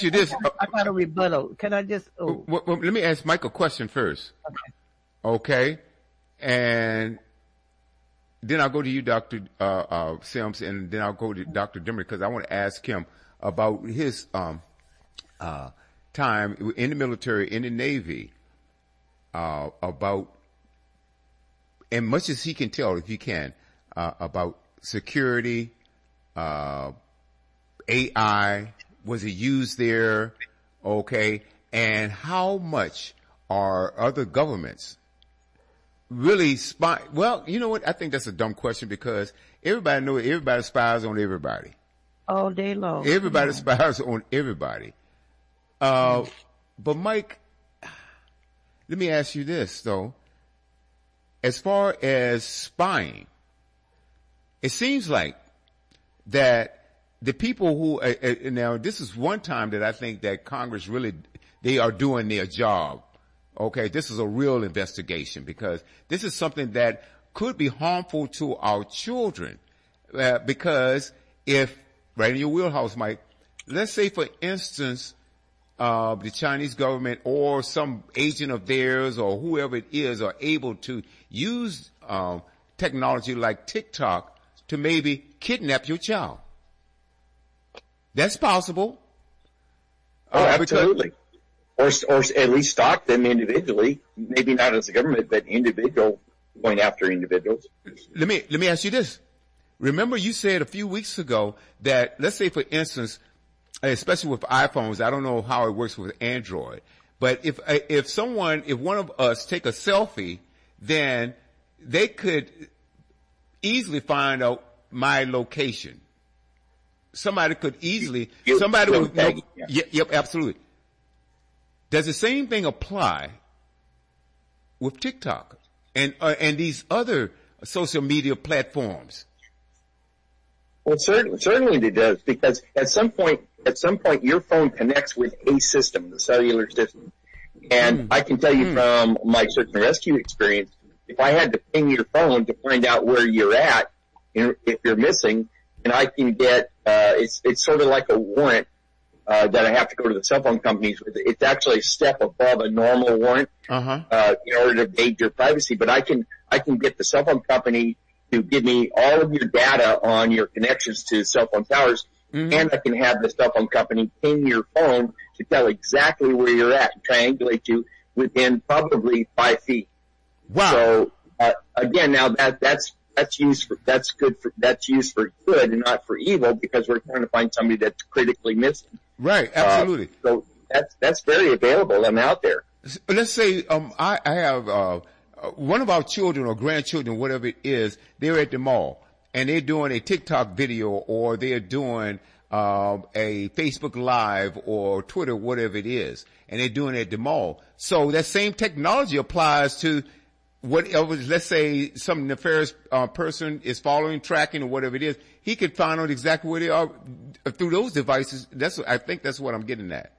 you this. I got a rebuttal. Can I just? Well, let me ask Mike a question first. Okay. And then I'll go to you, Dr. Sims, and then I'll go to Dr. Dimmer, because I want to ask him about his time in the military, in the Navy, about, and much as he can tell, if he can, about security, AI, was it used there, okay, and how much are other governments really spy? Well, you know what? I think that's a dumb question, because everybody spies on everybody. All day long. Everybody spies on everybody. But Mike, let me ask you this though. As far as spying, it seems like that the people who, now this is one time that I think that Congress really, they are doing their job. Okay, this is a real investigation, because this is something that could be harmful to our children. Because if, right in your wheelhouse, Mike, let's say for instance, the Chinese government or some agent of theirs or whoever it is are able to use technology like TikTok to maybe kidnap your child. That's possible. Oh, absolutely. Or at least stalk them individually. Maybe not as a government, but individual, going after individuals. Let me ask you this. Remember you said a few weeks ago that, let's say for instance, especially with iPhones, I don't know how it works with Android, but if one of us take a selfie, then they could easily find out my location. Somebody could easily, somebody would know. Yep, absolutely. Does the same thing apply with TikTok and these other social media platforms? Well, certainly it does, because at some point, your phone connects with a system, the cellular system. And I can tell you from my search and rescue experience, if I had to ping your phone to find out where you're at, if you're missing, and I can get, it's sort of like a warrant, that I have to go to the cell phone companies with. It's actually a step above a normal warrant, in order to aid your privacy. But I can get the cell phone company to give me all of your data on your connections to cell phone towers, and I can have the cell phone company ping your phone to tell exactly where you're at and triangulate you within probably 5 feet. Wow. So, again, now that's used for good and not for evil, because we're trying to find somebody that's critically missing. Right, absolutely. So that's very available and out there. Let's say I have one of our children or grandchildren, whatever it is, they're at the mall and they're doing a TikTok video, or they're doing a Facebook Live or Twitter, whatever it is, and they're doing it at the mall. So that same technology applies to whatever. Let's say some nefarious person is tracking or whatever it is. He could find out exactly where they are through those devices. I think that's what I'm getting at.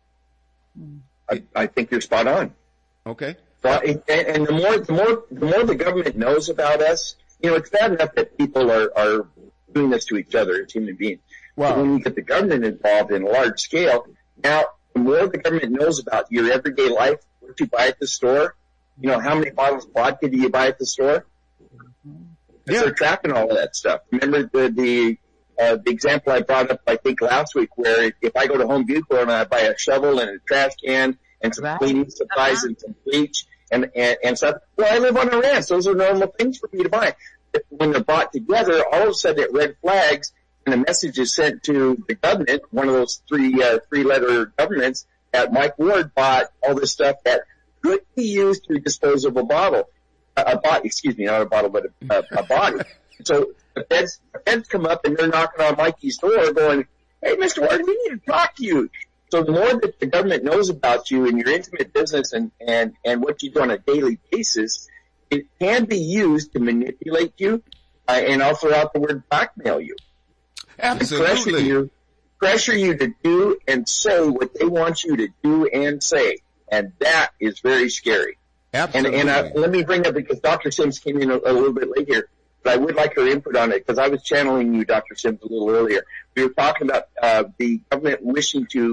I think you're spot on. Okay. And the more the government knows about us, it's bad enough that people are doing this to each other as human beings. Wow. But when you get the government involved in a large scale, now the more the government knows about your everyday life, what you buy at the store, how many bottles of vodka do you buy at the store? Yeah. They're tracking all of that stuff. Remember the example I brought up, I think last week, where if I go to Home Depot and I buy a shovel and a trash can and some cleaning supplies and some bleach and stuff, well, I live on a ranch. Those are normal things for me to buy. When they're bought together, all of a sudden it red flags and a message is sent to the government, one of those three-letter governments, that Mike Ward bought all this stuff that could be used to dispose of a bottle. Excuse me, not a bottle, but a body. So the feds come up and they're knocking on Mikey's door going, "Hey, Mr. Ward, we need to talk to you." So the more that the government knows about you and your intimate business and what you do on a daily basis, it can be used to manipulate you, and I'll throw out the word blackmail you. Absolutely. Pressure you to do and say what they want you to do and say. And that is very scary. Absolutely. And let me bring up, because Dr. Sims came in a little bit late here, but I would like her input on it, because I was channeling you, Dr. Sims, a little earlier. We were talking about the government wishing to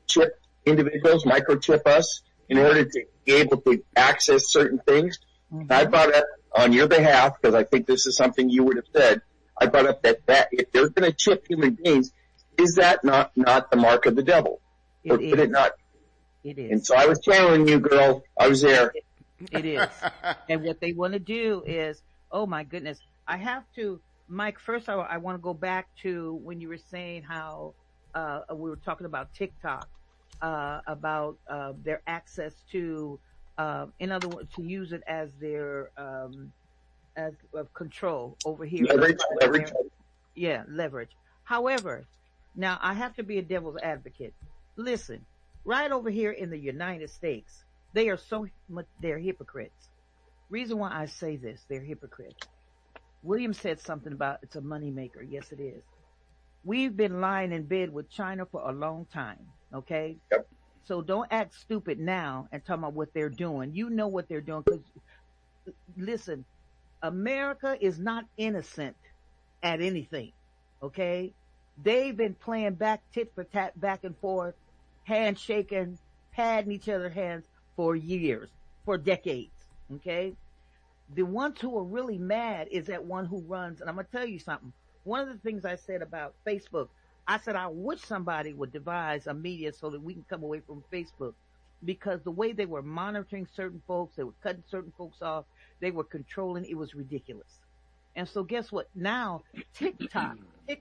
chip individuals, microchip us in order to be able to access certain things. And I brought up on your behalf, because I think this is something you would have said, I brought up that if they're going to chip human beings, is that not the mark of the devil? Or could it not? It is. And so I was channeling you, girl. I was there. It is. And what they want to do is, oh my goodness, I have to, Mike, first I want to go back to when you were saying how we were talking about TikTok, about their access to, in other words, to use it as their as control over here. Leverage. Yeah, leverage. However, now I have to be a devil's advocate. Listen, right over here in the United States, they are so much, they're hypocrites. Reason why I say this, they're hypocrites. William said something about it's a moneymaker. Yes, it is. We've been lying in bed with China for a long time. Okay. Yep. So don't act stupid now and talk about what they're doing. You know what they're doing. Because listen, America is not innocent at anything. Okay. They've been playing tit for tat, back and forth, handshaking, patting each other's hands for years, for decades. Okay. The ones who are really mad is that one who runs. And I'm going to tell you something. One of the things I said about Facebook, I said, I wish somebody would devise a media so that we can come away from Facebook, because the way they were monitoring certain folks, they were cutting certain folks off, they were controlling, it was ridiculous. And so guess what? Now TikTok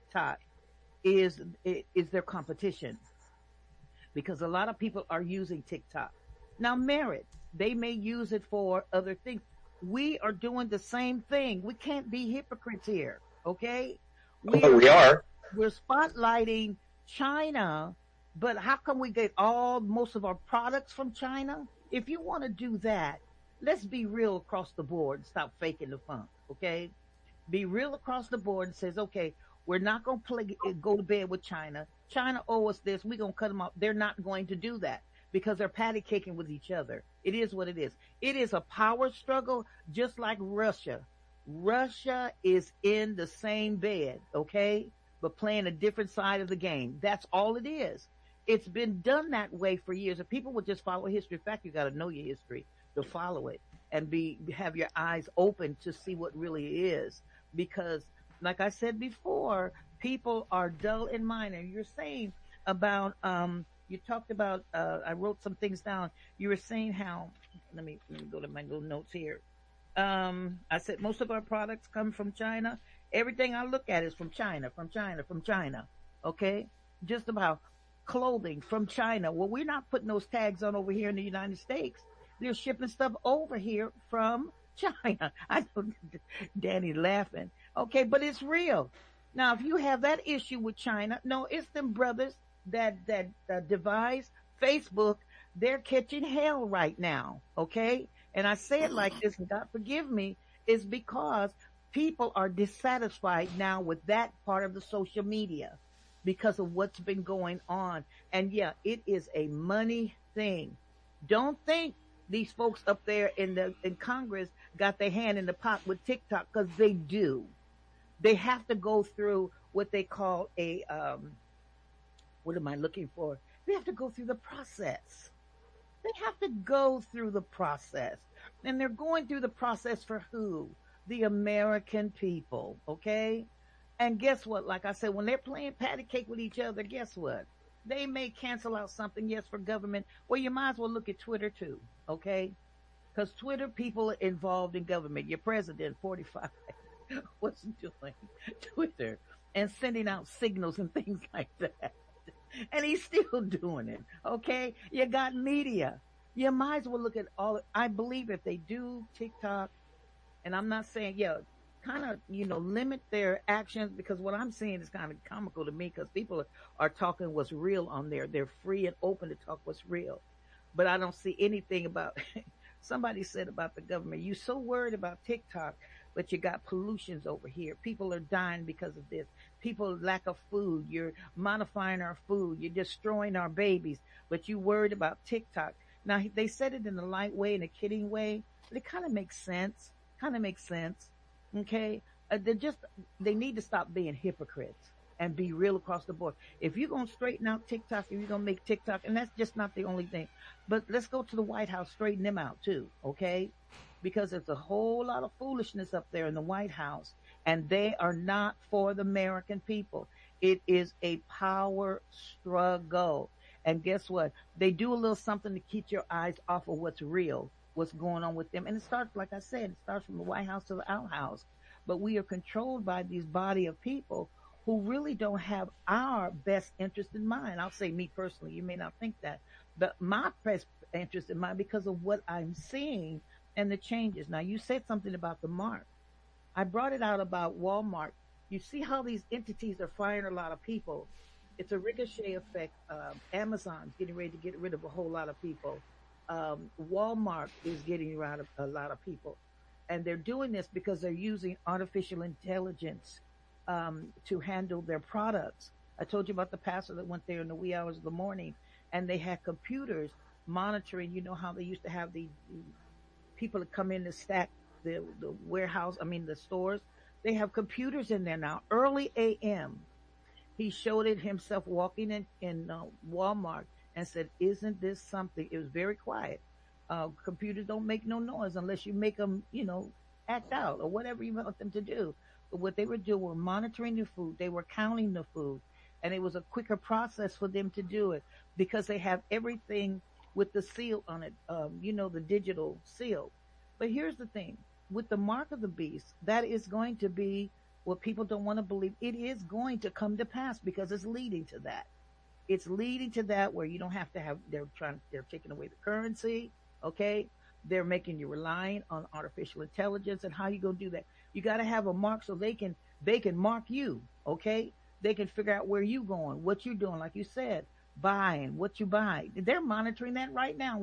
is their competition, because a lot of people are using TikTok. Now Merit, they may use it for other things. We are doing the same thing. We can't be hypocrites here. Okay. We are. We're spotlighting China, but how come we get most of our products from China? If you want to do that, let's be real across the board and stop faking the funk. Okay. Be real across the board and says, okay, we're not going to go to bed with China. China owe us this. We're going to cut them off. They're not going to do that because they're patty caking with each other. It is what it is. It is a power struggle, just like Russia. Russia is in the same bed, okay, but playing a different side of the game. That's all it is. It's been done that way for years. If people would just follow history, in fact, you got to know your history to follow it and have your eyes open to see what really is. Because, like I said before, people are dull in mind. And you're saying about, you talked about, I wrote some things down. You were saying how, let me go to my little notes here. I said most of our products come from China. Everything I look at is from China. Okay. Just about clothing from China. Well, we're not putting those tags on over here in the United States. They're shipping stuff over here from China. I know Danny laughing. Okay. But it's real. Now, if you have that issue with China, no, it's them brothers that devise Facebook. They're catching hell right now. Okay. And I say it like this, and God forgive me, is because people are dissatisfied now with that part of the social media because of what's been going on. And yeah, it is a money thing. Don't think these folks up there in Congress got their hand in the pot with TikTok, because they do. They have to go through what they call a, what am I looking for? They have to go through the process. They have to go through the process. And they're going through the process for who? The American people, okay? And guess what? Like I said, when they're playing patty cake with each other, guess what? They may cancel out something, yes, for government. Well, you might as well look at Twitter too, okay? Because Twitter people are involved in government. Your president, 45, what's doing? Twitter. And sending out signals and things like that. And he's still doing it. Okay. You got media. You might as well look at I believe if they do TikTok, and I'm not saying, kind of, limit their actions, because what I'm seeing is kind of comical to me, because people are talking what's real on there. They're free and open to talk what's real. But I don't see anything about, somebody said about the government, you're so worried about TikTok, but you got pollutions over here. People are dying because of this. People lack of food. You're modifying our food. You're destroying our babies, but you worried about TikTok. Now, they said it in a light way, in a kidding way, but it kind of makes sense. Okay. They need to stop being hypocrites. and be real across the board. If you're going to straighten out TikTok, if you're going to make TikTok, and that's just not the only thing, but let's go to the White House, straighten them out too, okay? Because there's a whole lot of foolishness up there in the White House, and they are not for the American people. It is a power struggle. And guess what? They do a little something to keep your eyes off of what's real, what's going on with them. And it starts, like I said, it starts from the White House to the outhouse. But we are controlled by these body of people who really don't have our best interest in mind. I'll say me personally, you may not think that, but my best interest in mind because of what I'm seeing and the changes. Now, you said something about the mark. I brought it out about Walmart. You see how these entities are firing a lot of people. It's a ricochet effect. Amazon's getting ready to get rid of a whole lot of people. Walmart is getting rid of a lot of people. And they're doing this because they're using artificial intelligence to handle their products. I told you about the pastor that went there in the wee hours of the morning, and they had computers monitoring. You know how they used to have the people that come in to stack the warehouse, the stores. They have computers in there now. Early a.m., he showed it himself walking in Walmart and said, "Isn't this something?" It was very quiet. Computers don't make no noise unless you make them, act out or whatever you want them to do. But what they were doing were monitoring the food. They were counting the food. And it was a quicker process for them to do it because they have everything with the seal on it, the digital seal. But here's the thing. With the mark of the beast, that is going to be what people don't want to believe. It is going to come to pass because it's leading to that. It's leading to that where you don't have to have, they're taking away the currency. Okay. They're making you relying on artificial intelligence. And how you going to do that? You got to have a mark so they can mark you. Okay. They can figure out where you going, what you're doing. Like you said, buying, what you buy. They're monitoring that right now.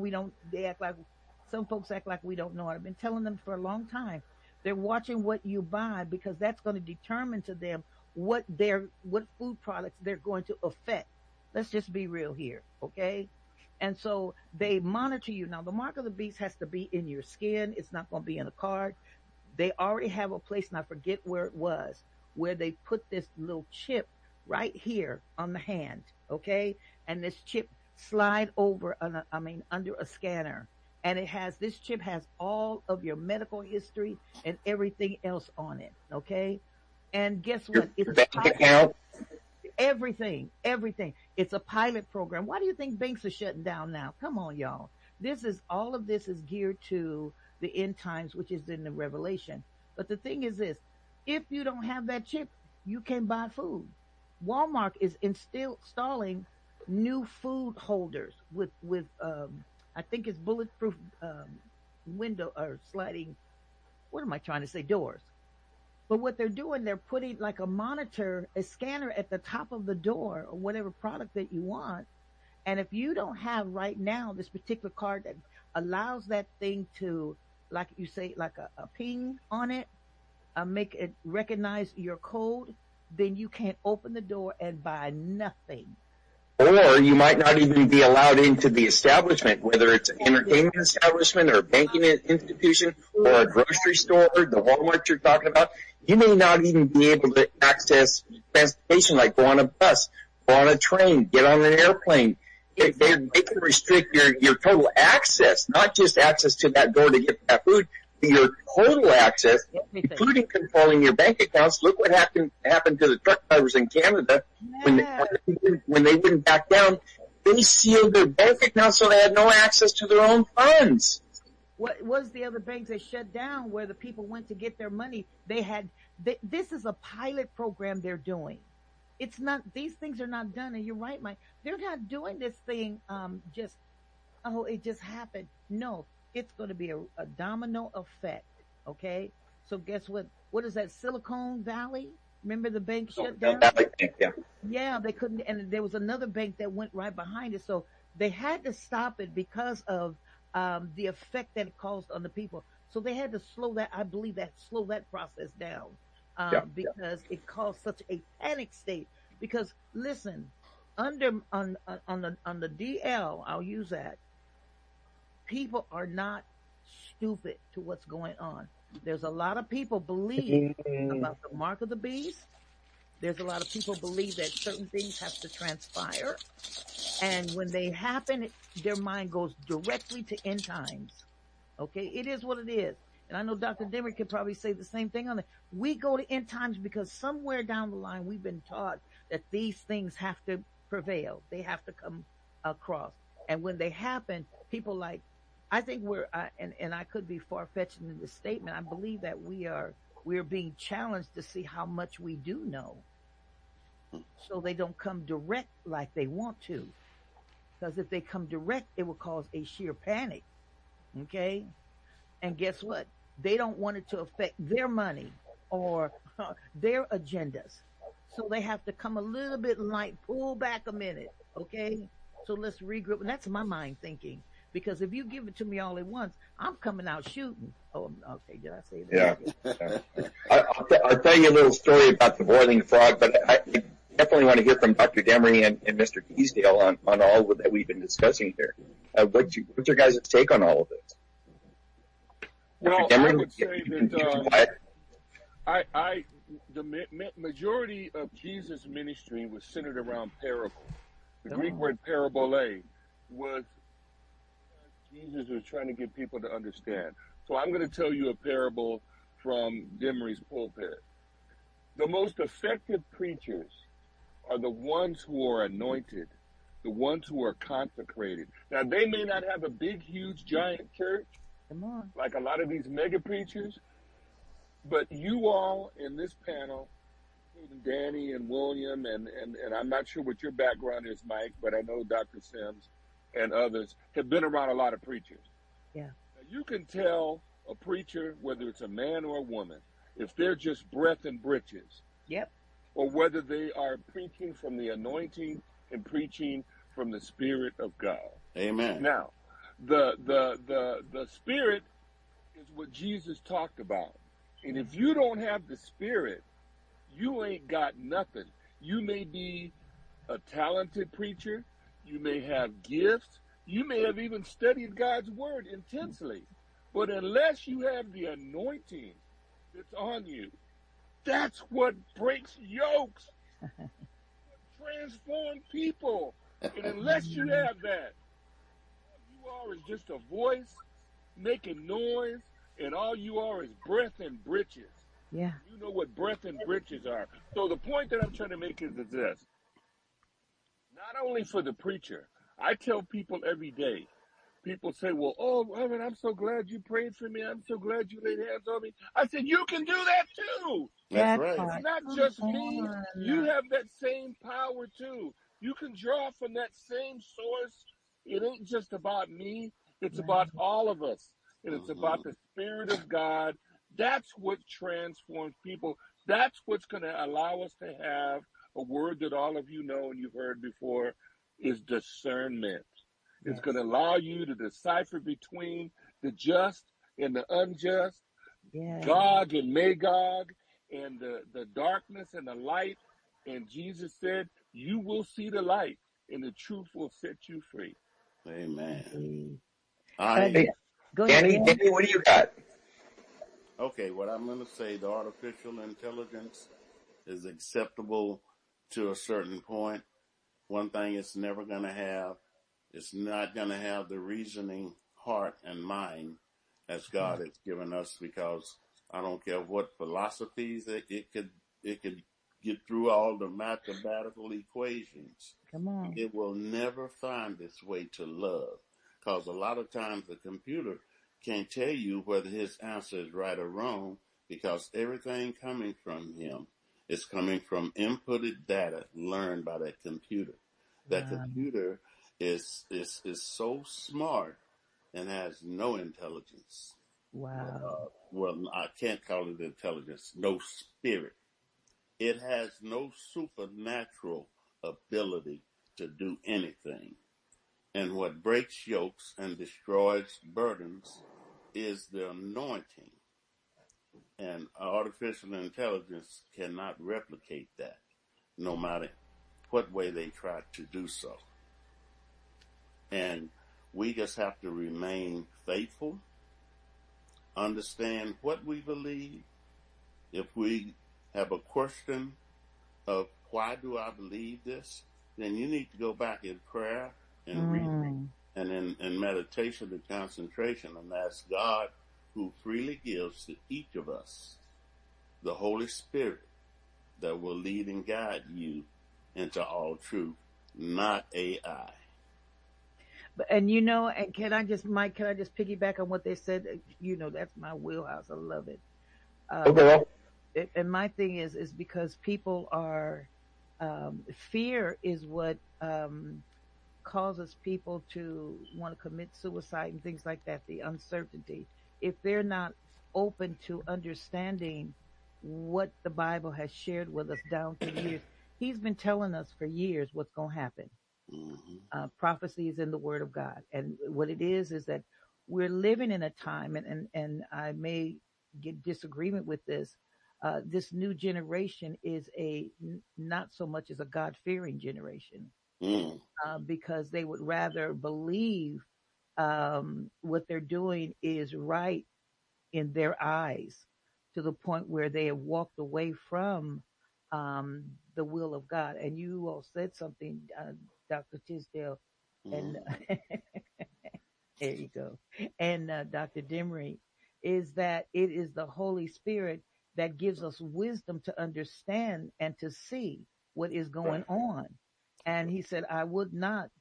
Some folks act like we don't know it. I've been telling them for a long time. They're watching what you buy because that's going to determine to them what food products they're going to affect. Let's just be real here, okay? And so they monitor you. Now, the mark of the beast has to be in your skin. It's not going to be in a card. They already have a place, and I forget where it was, where they put this little chip right here on the hand, okay? And this chip slide over, under a scanner. And this chip has all of your medical history and everything else on it, okay? And guess what? It's bank account. Everything. It's a pilot program. Why do you think banks are shutting down now? Come on, y'all. All of this is geared to the end times, which is in the Revelation. But the thing is this, if you don't have that chip, you can't buy food. Walmart is installing new food holders with I think it's bulletproof window or sliding, what am I trying to say, doors. But what they're doing, they're putting like a monitor, a scanner at the top of the door or whatever product that you want. And if you don't have right now this particular card that allows that thing to, like you say, like a ping on it, make it recognize your code, then you can't open the door and buy nothing. Or you might not even be allowed into the establishment, whether it's an entertainment establishment or a banking institution or a grocery store, the Walmart you're talking about. You may not even be able to access transportation, like go on a bus, go on a train, get on an airplane. They can restrict your total access, not just access to that door to get that food, but your total access, including controlling your bank accounts. Look what happened to the truck drivers in Canada when they wouldn't back down. They sealed their bank accounts so they had no access to their own funds. What was the other banks that shut down where the people went to get their money? This is a pilot program they're doing. It's not, these things are not done. And you're right, Mike. They're not doing this thing, it just happened. No, it's going to be a domino effect. Okay. So guess what? What is that? Silicon Valley? Remember the bank shut down? Yeah, they couldn't. And there was another bank that went right behind it. So they had to stop it because of the effect that it caused on the people. So they had to slow that process down because it caused such a panic state. Because listen, on the DL, I'll use that. People are not stupid to what's going on. There's a lot of people believe about the mark of the beast, There's a lot of people believe that certain things have to transpire, and when they happen, their mind goes directly to end times. Okay, it is what it is. And I know Dr. Dimmer could probably say the same thing on it. We go to end times because somewhere down the line we've been taught that these things have to prevail. They have to come across. And when they happen, people like, I think and I could be far fetched in this statement. I believe that we're being challenged to see how much we do know, so they don't come direct like they want to. Because if they come direct, it will cause a sheer panic. Okay, and guess what? They don't want it to affect their money or their agendas. So they have to come a little bit light, pull back a minute. Okay, so let's regroup. And that's my mind thinking. Because if you give it to me all at once, I'm coming out shooting. Oh, okay. Did I say that? Yeah. I'll tell you a little story about the boiling frog, but I definitely want to hear from Dr. Demery and Mr. Teasdale on all that we've been discussing here. What's your guys' take on all of this? Well, Demery, I would say that the majority of Jesus' ministry was centered around parable. The Greek word parabole was Jesus was trying to get people to understand. So I'm going to tell you a parable from Demery's pulpit. The most effective preachers are the ones who are anointed, the ones who are consecrated. Now, they may not have a big, huge, giant church, like a lot of these mega preachers, but you all in this panel, including Danny and William, and I'm not sure what your background is, Mike, but I know Dr. Sims and others have been around a lot of preachers. Yeah. Now, you can tell a preacher, whether it's a man or a woman, if they're just breath and breeches. Yep. Or whether they are preaching from the anointing and preaching from the Spirit of God. Amen. Now, the Spirit is what Jesus talked about. And if you don't have the Spirit, you ain't got nothing. You may be a talented preacher. You may have gifts. You may have even studied God's word intensely. But unless you have the anointing that's on you, that's what breaks yokes, what transforms people. And unless you have that, all you are is just a voice making noise, and all you are is breath and breeches. Yeah. You know what breath and breeches are. So the point that I'm trying to make is this. Not only for the preacher, I tell people every day, people say, well, oh, Reverend, I'm so glad you prayed for me. I'm so glad you laid hands on me. I said, you can do that too. That's right. It's not just me. You have that same power too. You can draw from that same source. It ain't just about me. It's about all of us. And it's about the Spirit of God. That's what transforms people. That's what's going to allow us to have a word that all of you know and you've heard before is discernment. It's going to allow you to decipher between the just and the unjust, Gog and Magog, and the darkness and the light. And Jesus said, you will see the light, and the truth will set you free. Amen. Danny, what do you got? Okay, what I'm going to say, the artificial intelligence is acceptable to a certain point. One thing it's never going to have, it's not going to have the reasoning heart and mind as God has given us, because I don't care what philosophies it could get through all the mathematical equations. Come on. It will never find its way to love, because a lot of times the computer can't tell you whether his answer is right or wrong, because everything coming from him is coming from inputted data learned by that computer. That computer is so smart and has no intelligence. Wow. Well, I can't call it intelligence, no spirit. It has no supernatural ability to do anything. And what breaks yokes and destroys burdens is the anointing. And artificial intelligence cannot replicate that, no matter what way they try to do so. And we just have to remain faithful, understand what we believe. If we have a question of why do I believe this, then you need to go back in prayer and read and in meditation and concentration and ask God, who freely gives to each of us the Holy Spirit that will lead and guide you into all truth, not AI. And you know, and Mike, can I just piggyback on what they said? You know, that's my wheelhouse. I love it. Okay. And my thing is because people are, fear is what causes people to want to commit suicide and things like that, the uncertainty. If they're not open to understanding what the Bible has shared with us down to years, he's been telling us for years what's going to happen. Prophecy is in the Word of God. And what it is that we're living in a time, and I may get disagreement with this, this new generation is not so much as a God-fearing generation, because they would rather believe what they're doing is right in their eyes, to the point where they have walked away from the will of God. And you all said something, Dr. Tisdale, and there you go, and Dr. Demery, is that it is the Holy Spirit that gives us wisdom to understand and to see what is going on. And he said, I would not,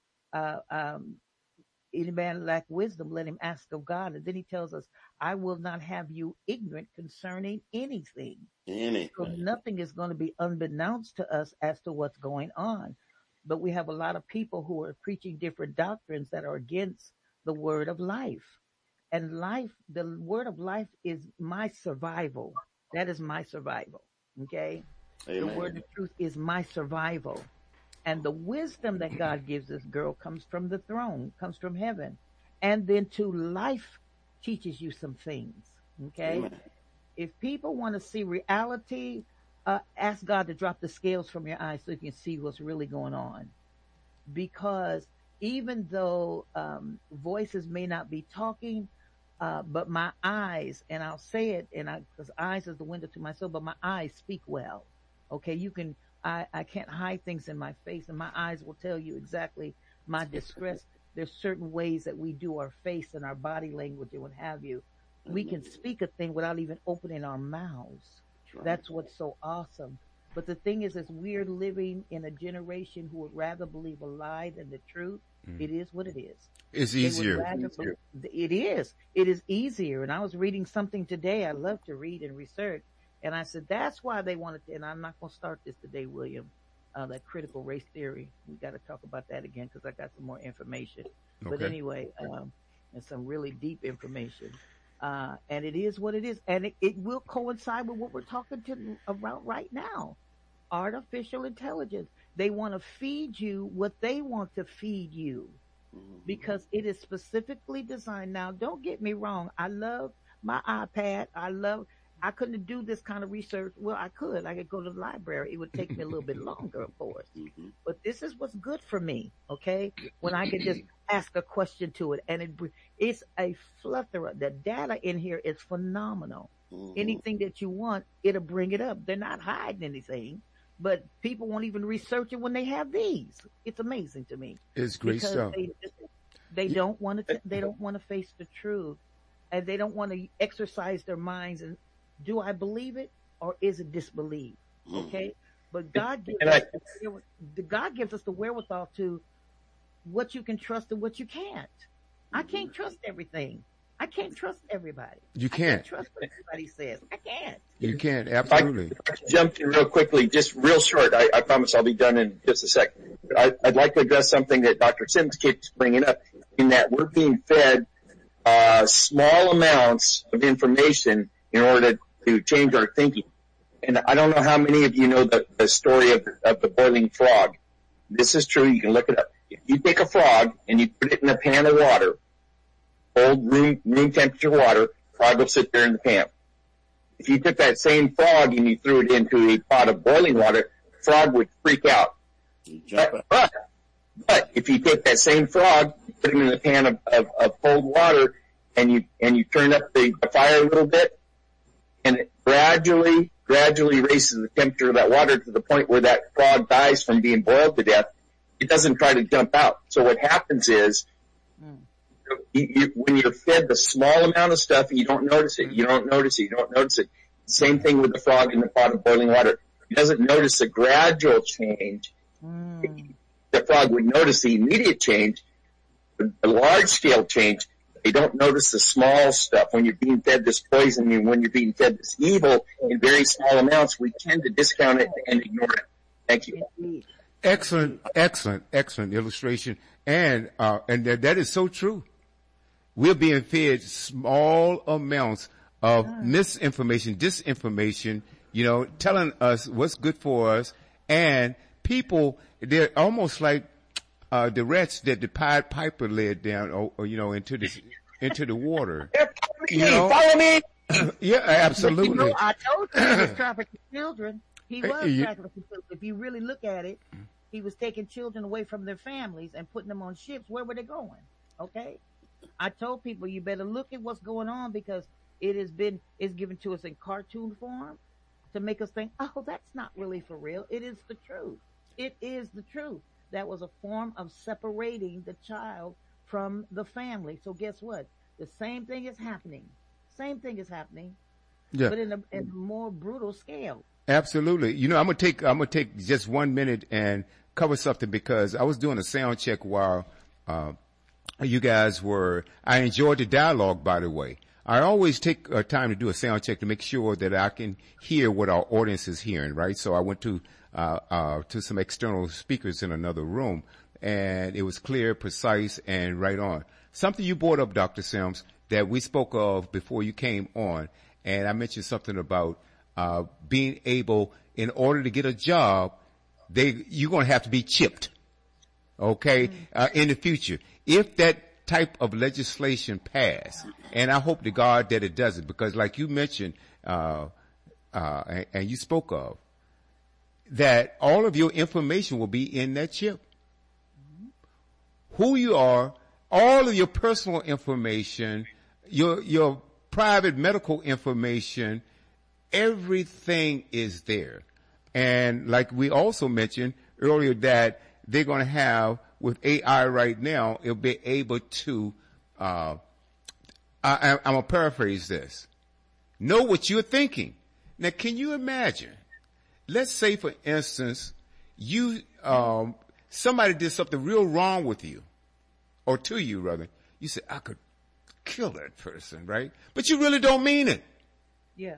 any man lack wisdom, let him ask of God. And then he tells us, I will not have you ignorant concerning anything. So nothing is going to be unbeknownst to us as to what's going on. But we have a lot of people who are preaching different doctrines that are against the word of life. And life, the word of life is my survival. That is my survival. Okay? Amen. The word of truth is my survival. And the wisdom that God gives this girl comes from the throne, comes from heaven. And then to life teaches you some things. Okay? Amen. If people want to see reality, ask God to drop the scales from your eyes so you can see what's really going on. Because even though voices may not be talking, but my eyes, and I'll say it, because eyes is the window to my soul, but my eyes speak well. Okay, I can't hide things in my face, and my eyes will tell you exactly my distress. There's certain ways that we do our face and our body language and what have you. We can speak a thing without even opening our mouths. That's what's so awesome. But the thing is we're living in a generation who would rather believe a lie than the truth. It is what it is. It's easier. It is. It is easier. And I was reading something today. I love to read and research. And I said, that's why they wanted to, and I'm not going to start this today, William, that critical race theory. We got to talk about that again because I got some more information. Okay. But anyway, and some really deep information. And it is what it is. And it will coincide with what we're talking about right now. Artificial intelligence. They want to feed you what they want to feed you because it is specifically designed. Now, don't get me wrong. I love my iPad. I couldn't do this kind of research. Well, I could go to the library. It would take me a little bit longer, of course. But this is what's good for me, okay? When I can just ask a question to it, and it's a plethora. The data in here is phenomenal. Anything that you want, it'll bring it up. They're not hiding anything, but people won't even research it when they have these. It's amazing to me. It's great stuff. They don't want to face the truth, and they don't want to exercise their minds and do I believe it or is it disbelief? Okay, but God gives us the wherewithal to what you can trust and what you can't. I can't trust everything. I can't trust everybody. You can't. I can't trust what everybody says. I can't. You can't, absolutely. If I can jump in real quickly, just real short. I promise I'll be done in just a second. I'd like to address something that Dr. Sims keeps bringing up, in that we're being fed small amounts of information in order to change our thinking. And I don't know how many of you know the story of the boiling frog. This is true. You can look it up. If you take a frog and you put it in a pan of water, cold room temperature water, frog will sit there in the pan. If you took that same frog and you threw it into a pot of boiling water, the frog would freak out. But if you take that same frog, put him in a pan of cold water, and you turn up the fire a little bit, and it gradually raises the temperature of that water to the point where that frog dies from being boiled to death. It doesn't try to jump out. So what happens is, when you're fed the small amount of stuff and you don't notice it. Same thing with the frog in the pot of boiling water. He doesn't notice a gradual change. The frog would notice the immediate change, the large scale change. They don't notice the small stuff. When you're being fed this poison and when you're being fed this evil in very small amounts, we tend to discount it and ignore it. Thank you. Excellent illustration. And that is so true. We're being fed small amounts of misinformation, disinformation, telling us what's good for us. And people, they're almost like the rats that the Pied Piper led down, into the water. Follow me. Yeah, absolutely. I told you he was trafficking children. He was trafficking children. If you really look at it, he was taking children away from their families and putting them on ships. Where were they going? Okay. I told people you better look at what's going on because it's given to us in cartoon form to make us think, oh, that's not really for real. It is the truth. It is the truth. That was a form of separating the child from the family. So guess what? The same thing is happening. Yeah. But in a more brutal scale. Absolutely. I'm gonna take just 1 minute and cover something because I was doing a sound check while you guys were. I enjoyed the dialogue, by the way. I always take time to do a sound check to make sure that I can hear what our audience is hearing, right? So I went to some external speakers in another room, and it was clear, precise, and right on. Something you brought up, Dr. Sims, that we spoke of before you came on, and I mentioned something about being able, in order to get a job, you're going to have to be chipped, okay, in the future. If that type of legislation pass, and I hope to God that it doesn't, because like you mentioned, and you spoke of, that all of your information will be in that chip. Who you are, all of your personal information, your private medical information, everything is there. And like we also mentioned earlier that they're going to have, with AI right now, it'll be able to, I'm going to paraphrase this, know what you're thinking. Now, can you imagine? Let's say, for instance, somebody did something real wrong with you, or to you, rather. You say, I could kill that person, right? But you really don't mean it. Yeah.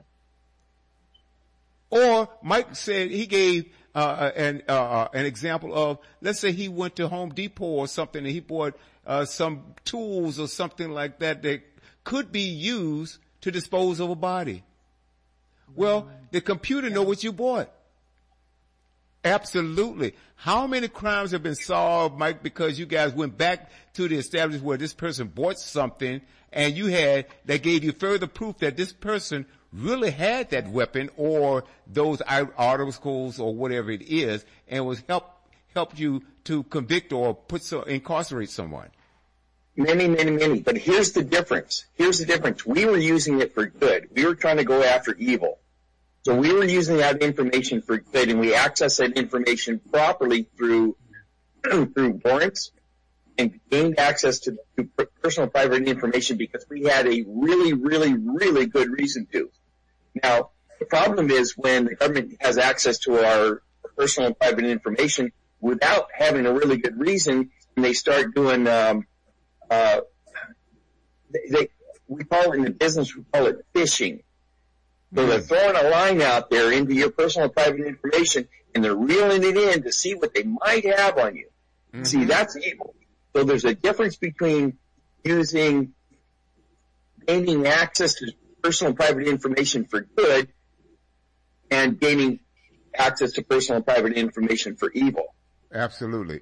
Or Mike said he gave an example of, let's say he went to Home Depot or something and he bought some tools or something like that that could be used to dispose of a body. Well, the computer know what you bought. Absolutely. How many crimes have been solved, Mike, because you guys went back to the establishment where this person bought something and that gave you further proof that this person really had that weapon or those articles or whatever it is, and was helped you to convict or incarcerate someone. Many. But here's the difference. We were using it for good. We were trying to go after evil. So we were using that information for good, and we accessed that information properly through warrants and gained access to personal private information because we had a really, really, really good reason to. Now, the problem is when the government has access to our personal and private information without having a really good reason, and they start doing, we call it in the business, we call it phishing. So they're throwing a line out there into your personal and private information, and they're reeling it in to see what they might have on you. Mm-hmm. See, that's evil. So there's a difference between gaining access to personal and private information for good and gaining access to personal and private information for evil. Absolutely.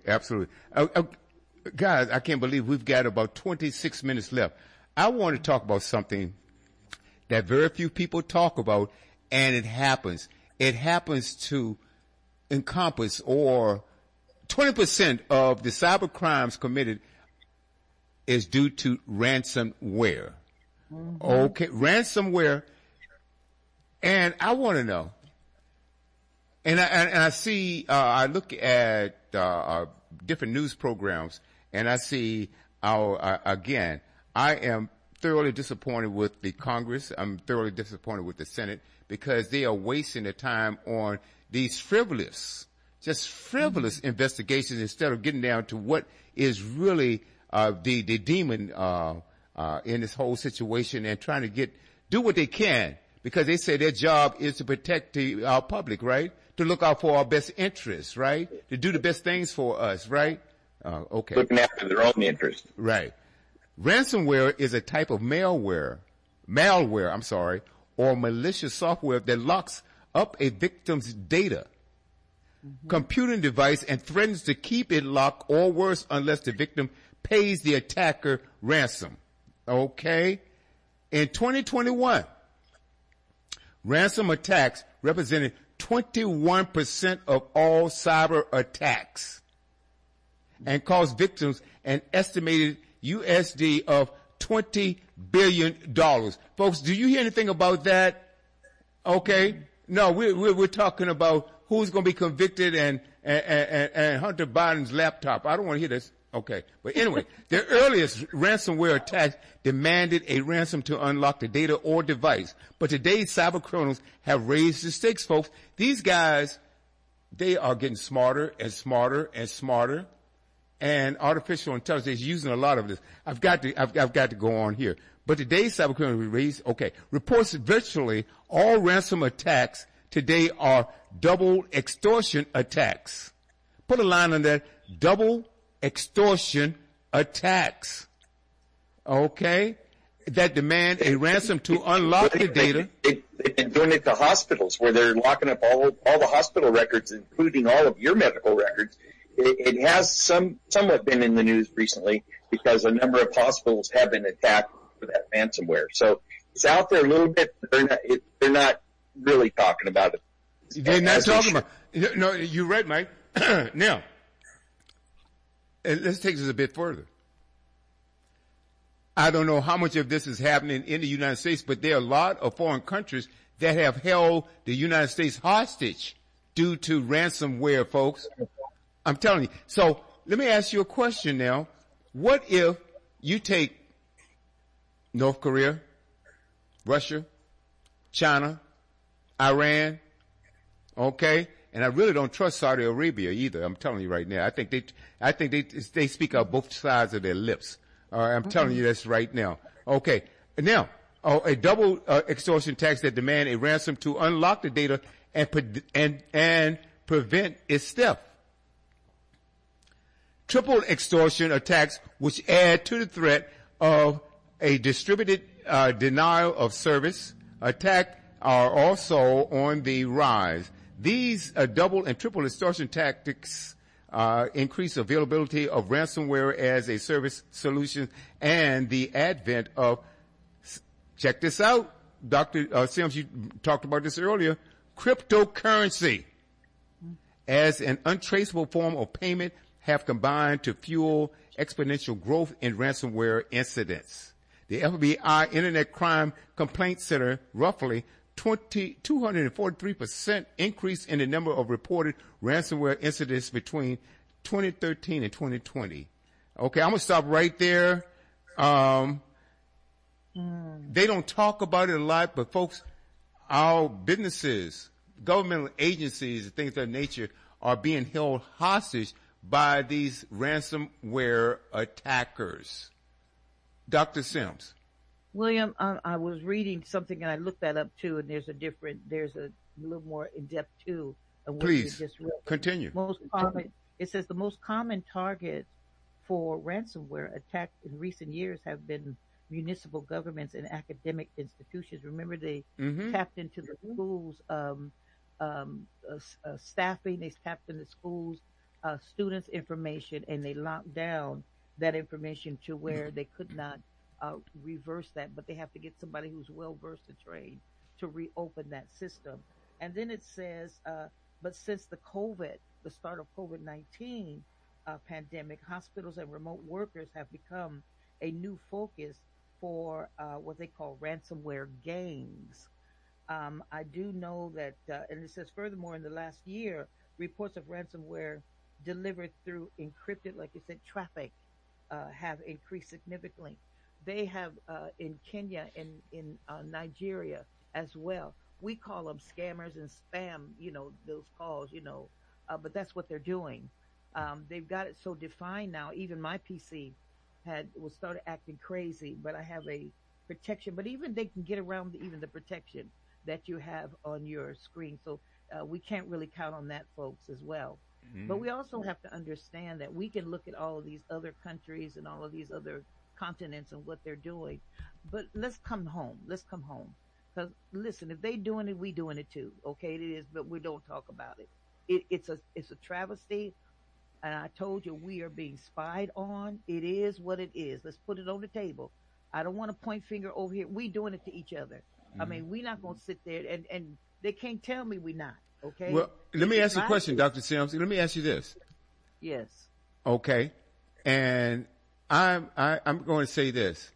Guys, I can't believe we've got about 26 minutes left. I want to talk about something that very few people talk about, and it happens. It happens to encompass, or 20% of the cyber crimes committed is due to ransomware. Mm-hmm. Okay, ransomware And I want to know, and I see, I look at different news programs, and I see again, I am thoroughly disappointed with the Congress. I'm thoroughly disappointed with the Senate because they are wasting their time on these frivolous investigations instead of getting down to what is really the demon in this whole situation and trying to do what they can, because they say their job is to protect our public, right? To look out for our best interests, right? To do the best things for us, right? Okay. Looking after their own interest. Right. Ransomware is a type of malware, or malicious software that locks up a victim's data, computing device, and threatens to keep it locked, or worse, unless the victim pays the attacker ransom. Okay? In 2021, ransom attacks represented 21% of all cyber attacks and cost victims an estimated USD of $20 billion. Folks, do you hear anything about that? Okay. No, we're talking about who's going to be convicted and Hunter Biden's laptop. I don't want to hear this. Okay. But anyway, the earliest ransomware attacks demanded a ransom to unlock the data or device. But today's cyber criminals have raised the stakes, folks. These guys, they are getting smarter and smarter and smarter. And artificial intelligence is using a lot of this. I've got to go on here. But today's cyber criminals reports virtually all ransom attacks today are double extortion attacks. Put a line on that. Double extortion attacks. Okay? That demand a ransom to unlock the data. They've been doing it to hospitals where they're locking up all the hospital records, including all of your medical records. It has somewhat been in the news recently because a number of hospitals have been attacked for that ransomware. So it's out there a little bit. They're not really talking about it. They're not talking about it. No, you're right, Mike. Now, let's take this a bit further. I don't know how much of this is happening in the United States, but there are a lot of foreign countries that have held the United States hostage due to ransomware, folks. I'm telling you. So let me ask you a question now. What if you take North Korea, Russia, China, Iran, okay? And I really don't trust Saudi Arabia either. I'm telling you right now. I think they speak out both sides of their lips. I'm telling you this right now. Okay. Now, a double extortion tax that demand a ransom to unlock the data and prevent its theft. Triple extortion attacks, which add to the threat of a distributed denial of service attack, are also on the rise. These double and triple extortion tactics increase availability of ransomware as a service solution and the advent of, check this out, Dr. Sims, you talked about this earlier, cryptocurrency as an untraceable form of payment have combined to fuel exponential growth in ransomware incidents. The FBI Internet Crime Complaint Center roughly 243% increase in the number of reported ransomware incidents between 2013 and 2020. Okay, I'm going to stop right there. They don't talk about it a lot, but folks, our businesses, governmental agencies, and things of that nature are being held hostage by these ransomware attackers. Dr. Sims. William, I was reading something and I looked that up too, and there's a little more in depth too. Please continue. It says the most common targets for ransomware attacks in recent years have been municipal governments and academic institutions. Remember, they tapped into the schools' staffing. They tapped into schools' students' information, and they locked down that information to where they could not reverse that, but they have to get somebody who's well versed and trained to reopen that system. And then it says, but since the start of COVID-19 pandemic, hospitals and remote workers have become a new focus for what they call ransomware gangs. I do know that, and it says furthermore, in the last year, reports of ransomware delivered through encrypted, like you said, traffic have increased significantly. They have in Kenya and in Nigeria as well. We call them scammers and spam, those calls, but that's what they're doing. They've got it so defined now. Even my PC was started acting crazy, but I have a protection. But even they can get around even the protection that you have on your screen. So we can't really count on that, folks, as well. But we also have to understand that we can look at all of these other countries and all of these other continents and what they're doing. But let's come home. Let's come home. Because listen, if they doing it, we doing it too. Okay, it is, but we don't talk about it. It's a travesty. And I told you we are being spied on. It is what it is. Let's put it on the table. I don't want to point finger over here. We doing it to each other. I mean, we're not going to sit there and they can't tell me we're not. Okay. Well, let me ask you a question, Dr. Sims. Let me ask you this. Yes. Okay. And I'm going to say this.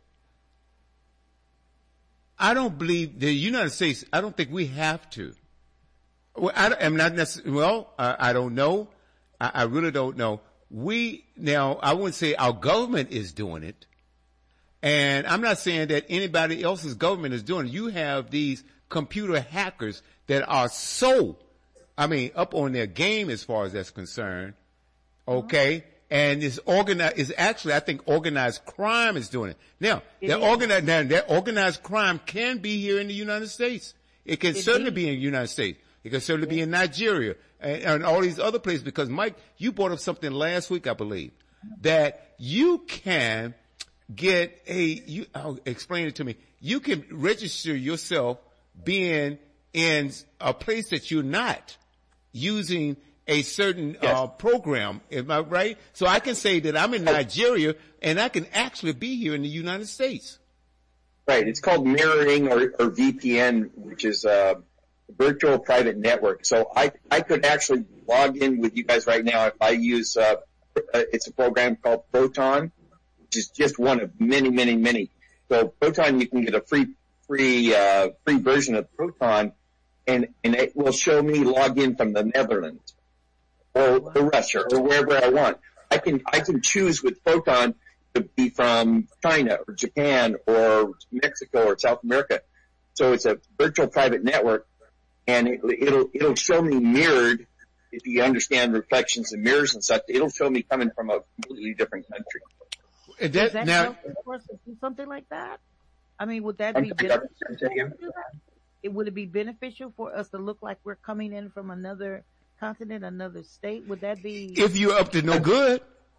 I don't believe the United States, I don't think we have to. Well, I'm not necessarily, I don't know. I really don't know. I wouldn't say our government is doing it. And I'm not saying that anybody else's government is doing it. You have these computer hackers that are up on their game as far as that's concerned. Okay. And I think organized crime is doing it. Now, that organized crime can be here in the United States. It can certainly be in the United States. It can certainly be in Nigeria and all these other places, because Mike, you brought up something last week, I believe, that you can get explain it to me. You can register yourself being in a place that you're not using a certain program. Am I right? So I can say that I'm in Nigeria and I can actually be here in the United States. Right. It's called mirroring or VPN, which is virtual private network. So I could actually log in with you guys right now if I use it's a program called Proton, which is just one of many, many, many. So Proton, you can get a free version of Proton, and it will show me log in from the Netherlands or Russia or wherever I want. I can choose with Proton to be from China or Japan or Mexico or South America. So it's a virtual private network, and it'll show me mirrored. If you understand reflections and mirrors and such, it'll show me coming from a completely different country. Does that help for us to do something like that? I mean, would that be beneficial? Would it be beneficial for us to look like we're coming in from another continent, another state? Would that be? If you're up to no good.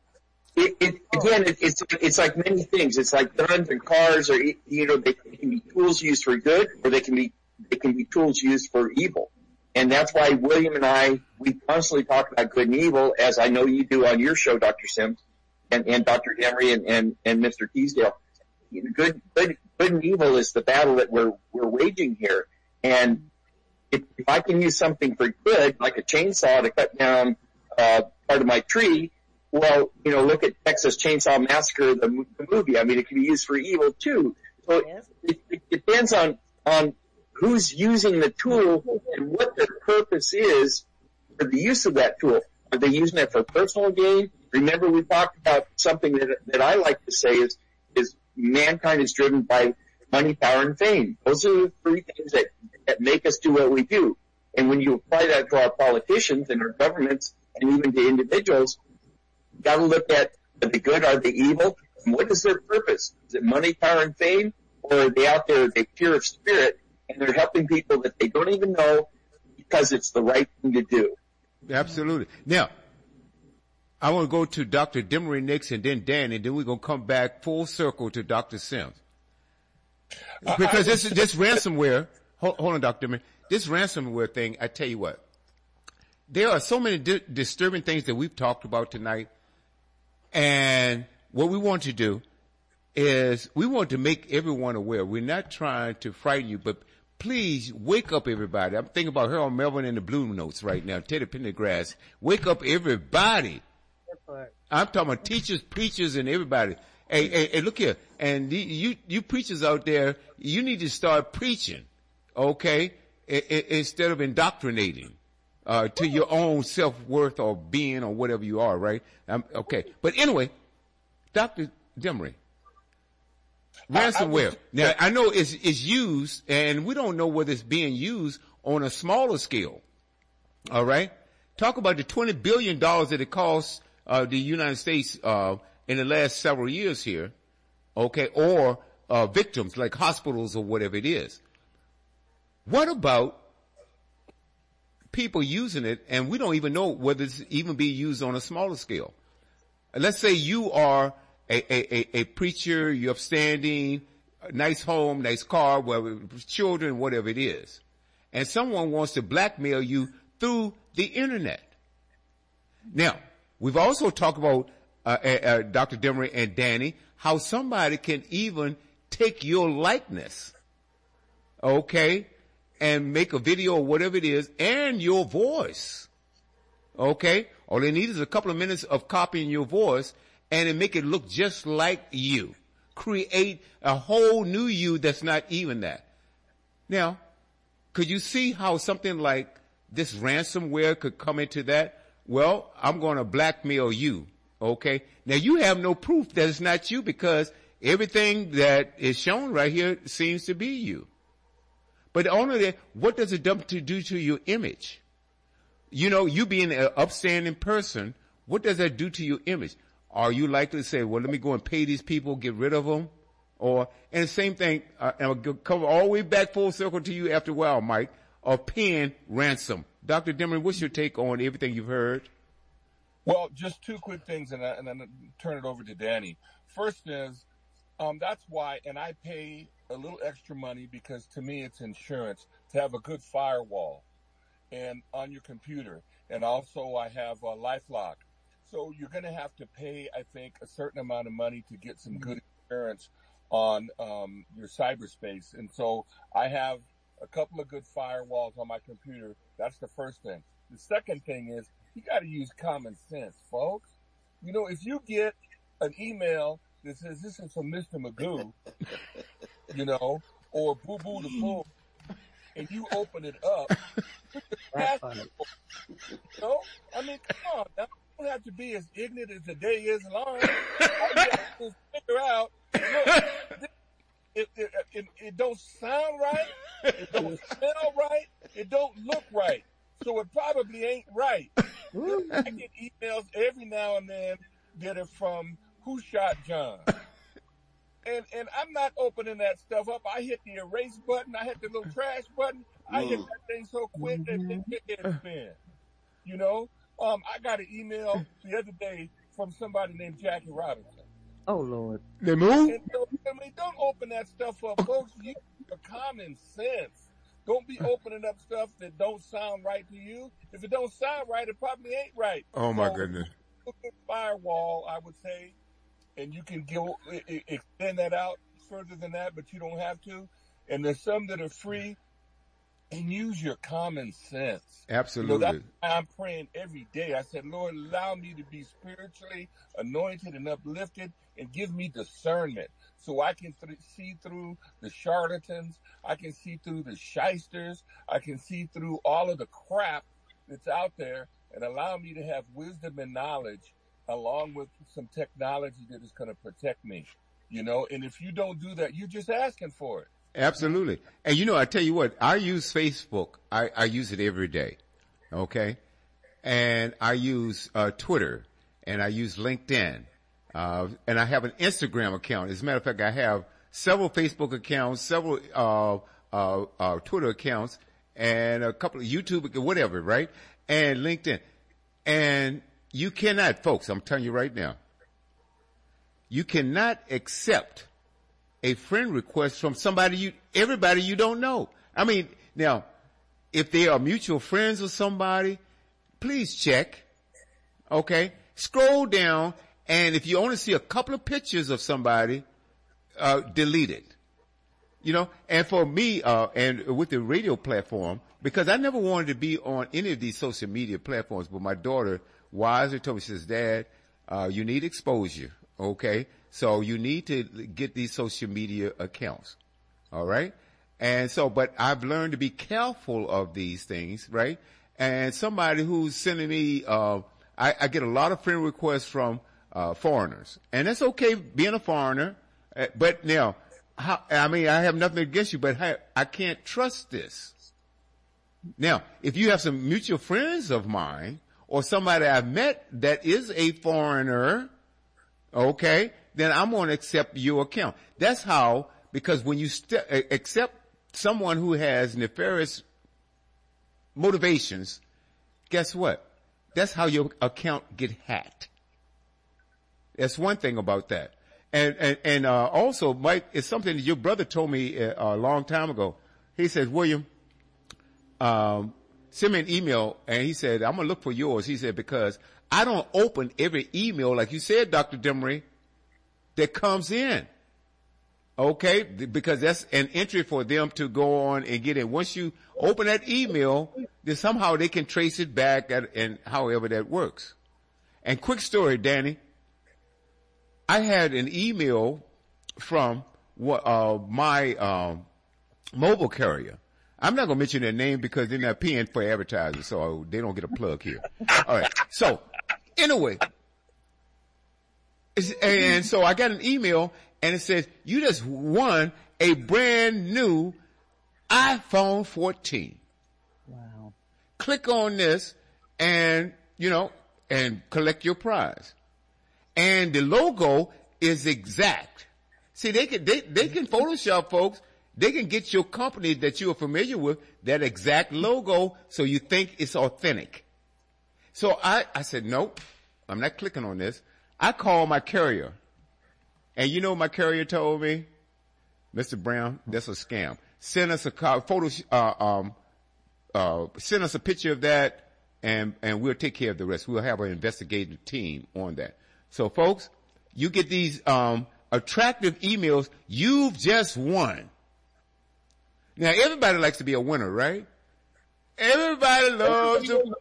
It's like many things. It's like guns and cars, or they can be tools used for good, or they can be tools used for evil. And that's why William and we constantly talk about good and evil, as I know you do on your show, Dr. Sims, and Dr. Demery and Mr. Teasdale. Good and evil is the battle that we're waging here. And if I can use something for good, like a chainsaw to cut down part of my tree, well, look at Texas Chainsaw Massacre, the movie. I mean, it can be used for evil too. So it depends on who's using the tool and what their purpose is for the use of that tool. Are they using it for personal gain? Remember, we talked about something that I like to say is mankind is driven by money, power, and fame. Those are the three things that make us do what we do. And when you apply that to our politicians and our governments and even to individuals, you got to look at, are they good, are they evil, and what is their purpose? Is it money, power, and fame, or are they out there, they're pure of spirit, and they're helping people that they don't even know because it's the right thing to do? Absolutely. Now, I want to go to Dr. Demery Nix and then Dan, and then we're going to come back full circle to Dr. Sims. Because this ransomware, hold on, Dr. Demery, this ransomware thing, I tell you what, there are so many disturbing things that we've talked about tonight, and what we want to do is we want to make everyone aware. We're not trying to frighten you, but please wake up everybody. I'm thinking about Harold Melvin and the Blue Notes right now, Teddy Pendergrass. Wake up everybody. I'm talking about teachers, preachers, and everybody. Hey, look here. And you preachers out there, you need to start preaching, okay? instead of indoctrinating to your own self-worth or being or whatever you are, right? Okay. But anyway, Dr. Demery, ransomware. Now, I know it's used, and we don't know whether it's being used on a smaller scale. All right? Talk about the $20 billion that it costs the United States in the last several years here, okay, or victims like hospitals or whatever it is. What about people using it, and we don't even know whether it's even being used on a smaller scale? Let's say you are a preacher, you're upstanding, nice home, nice car, whether children, whatever it is, and someone wants to blackmail you through the internet. Now, we've also talked about Dr. Demery and Danny, how somebody can even take your likeness, okay, and make a video or whatever it is, and your voice, okay? All they need is a couple of minutes of copying your voice, and it make it look just like you. Create a whole new you that's not even that. Now, could you see how something like this ransomware could come into that? Well, I'm going to blackmail you, okay? Now, you have no proof that it's not you because everything that is shown right here seems to be you. But only that, what does it do to your image? You know, you being an upstanding person, what does that do to your image? Are you likely to say, well, let me go and pay these people, get rid of them? Or, and the same thing, and I'll come all the way back full circle to you after a while, Mike, of paying ransom. Dr. Demery, what's your take on everything you've heard? Well, just two quick things, and then turn it over to Danny. First is, that's why, and I pay a little extra money because to me it's insurance to have a good firewall and on your computer. And also I have a LifeLock. So you're going to have to pay, I think, a certain amount of money to get some good insurance on your cyberspace. And so I have a couple of good firewalls on my computer. That's the first thing. The second thing is you got to use common sense, folks. You know, if you get an email that says this is from Mr. Magoo, you know, or Boo Boo the Fool, and you open it up, you know, I mean, come on, now, you don't have to be as ignorant as the day is long. All you have to figure out, look, it don't sound right, it don't smell right, it don't look right, so it probably ain't right. I get emails every now and then that are from Who Shot John? And I'm not opening that stuff up. I hit the erase button. I hit the little trash button. I hit that thing so quick that it spin. You know? I got an email the other day from somebody named Jackie Robinson. Oh, Lord. They move? And so, I mean, don't open that stuff up, folks. Use your common sense. Don't be opening up stuff that don't sound right to you. If it don't sound right, it probably ain't right. Oh, my goodness. Firewall, I would say, and you can extend that out further than that, but you don't have to. And there's some that are free, and use your common sense. Absolutely. You know, that's why I'm praying every day. I said, Lord, allow me to be spiritually anointed and uplifted, and give me discernment so I can see through the charlatans. I can see through the shysters. I can see through all of the crap that's out there, and allow me to have wisdom and knowledge along with some technology that is going to protect me, you know. And if you don't do that, you're just asking for it. Absolutely. And you know, I tell you what, I use Facebook. I use it every day. Okay. And I use Twitter, and I use LinkedIn. And I have an Instagram account. As a matter of fact, I have several Facebook accounts, several Twitter accounts, and a couple of YouTube, whatever, right? And LinkedIn. And you cannot, folks, I'm telling you right now, you cannot accept a friend request from everybody you don't know. I mean, now, if they are mutual friends with somebody, please check. Okay? Scroll down, and if you only see a couple of pictures of somebody, delete it. You know, and for me, and with the radio platform, because I never wanted to be on any of these social media platforms, but my daughter wisely told me, she says, Dad, you need exposure, okay? So you need to get these social media accounts, all right? And so, but I've learned to be careful of these things, right? And somebody who's sending me, I get a lot of friend requests from, foreigners. And that's okay being a foreigner. But now, I have nothing against you, but I can't trust this. Now, if you have some mutual friends of mine or somebody I've met that is a foreigner, okay, then I'm going to accept your account. That's how, because when you accept someone who has nefarious motivations, guess what? That's how your account get hacked. That's one thing about that. And also, Mike, it's something that your brother told me a long time ago. He said, William, send me an email, and he said, I'm going to look for yours. He said, because I don't open every email, like you said, Dr. Demery, that comes in. Okay? Because that's an entry for them to go on and get in. Once you open that email, then somehow they can trace it back and however that works. And quick story, Danny. I had an email from my mobile carrier. I'm not going to mention their name because they're not paying for advertising, so they don't get a plug here. All right. So, anyway, and so I got an email, and it says, you just won a brand new iPhone 14. Wow. Click on this and, and collect your prize. And the logo is exact. See, they can Photoshop, folks. They can get your company that you are familiar with that exact logo so you think it's authentic. So I said, nope, I'm not clicking on this. I called my carrier. And you know what my carrier told me? Mr. Brown, that's a scam. Send us send us a picture of that and we'll take care of the rest. We'll have an investigative team on that. So folks, you get these, attractive emails. You've just won. Now everybody likes to be a winner, right? Everybody loves to.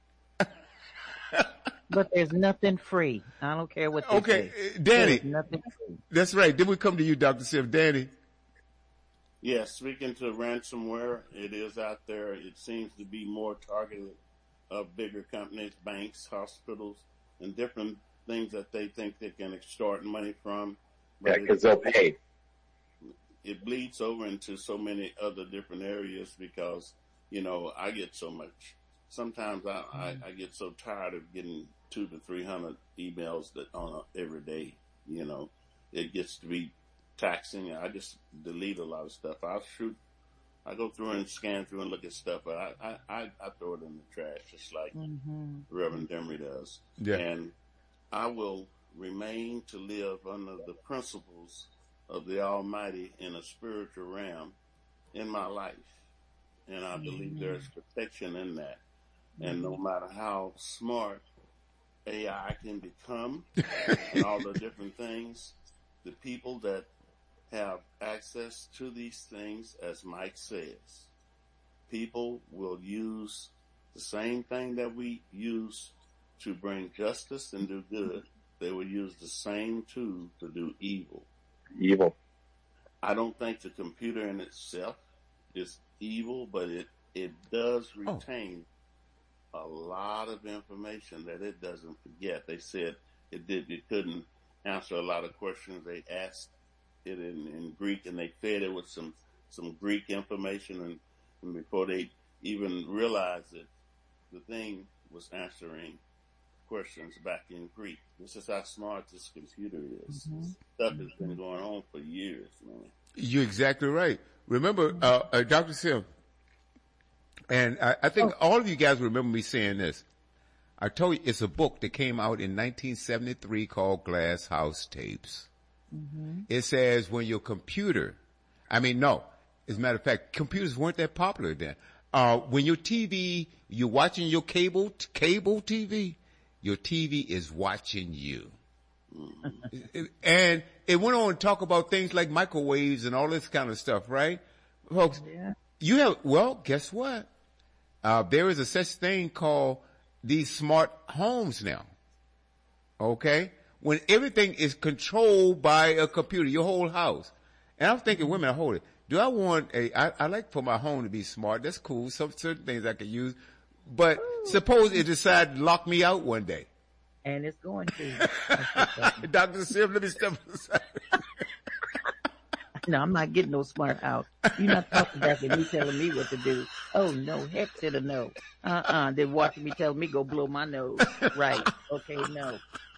But there's nothing free. I don't care what they say. Danny. There's nothing free. That's right. Then we come to you, Dr. Sif. Danny. Yes, speaking to ransomware, it is out there. It seems to be more targeted of bigger companies, banks, hospitals, and different things that they think they can extort money from. Yeah, because they'll pay. It bleeds over into so many other different areas because, I get so much. Sometimes I get so tired of getting 200 to 300 emails that every day, it gets to be taxing. I just delete a lot of stuff. I go through and scan through and look at stuff, but I throw it in the trash just like Reverend Demery does. Yeah. And I will remain to live under the principles of the Almighty in a spiritual realm in my life. And I believe there's protection in that. And no matter how smart AI can become and all the different things, the people that have access to these things, as Mike says, people will use the same thing that we use to bring justice and do good. They will use the same tool to do evil. I don't think the computer in itself is evil, but it does retain a lot of information that it doesn't forget. They said it couldn't answer a lot of questions. They asked it in Greek, and they fed it with some Greek information, and before they even realized it, the thing was answering questions back in Greek. This is how smart this computer is. Stuff has been going on for years, man. You're exactly right. Remember, Dr. Sim, and I think all of you guys remember me saying this. I told you it's a book that came out in 1973 called Glass House Tapes. It says when your computer, as a matter of fact, computers weren't that popular then. When your TV, you're watching your cable TV, your TV is watching you. And it went on to talk about things like microwaves and all this kind of stuff, right? Folks, guess what? There is a such thing called these smart homes now. Okay? When everything is controlled by a computer, your whole house. And I'm thinking, women, hold it. Do I want I like for my home to be smart. That's cool. Some certain things I can use. But suppose it decided to lock me out one day. And it's going to. Dr. Sim, let me step aside. No, I'm not getting no smart house. You're not talking back to me telling me what to do. Oh, no, heck to the no. They're watching me tell me go blow my nose. Right. Okay, no.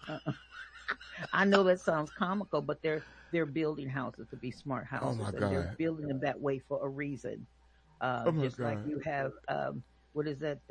I know that sounds comical, but they're building houses to be smart houses. Oh, my and God. they're building them that way for a reason. Just like you have, what is that,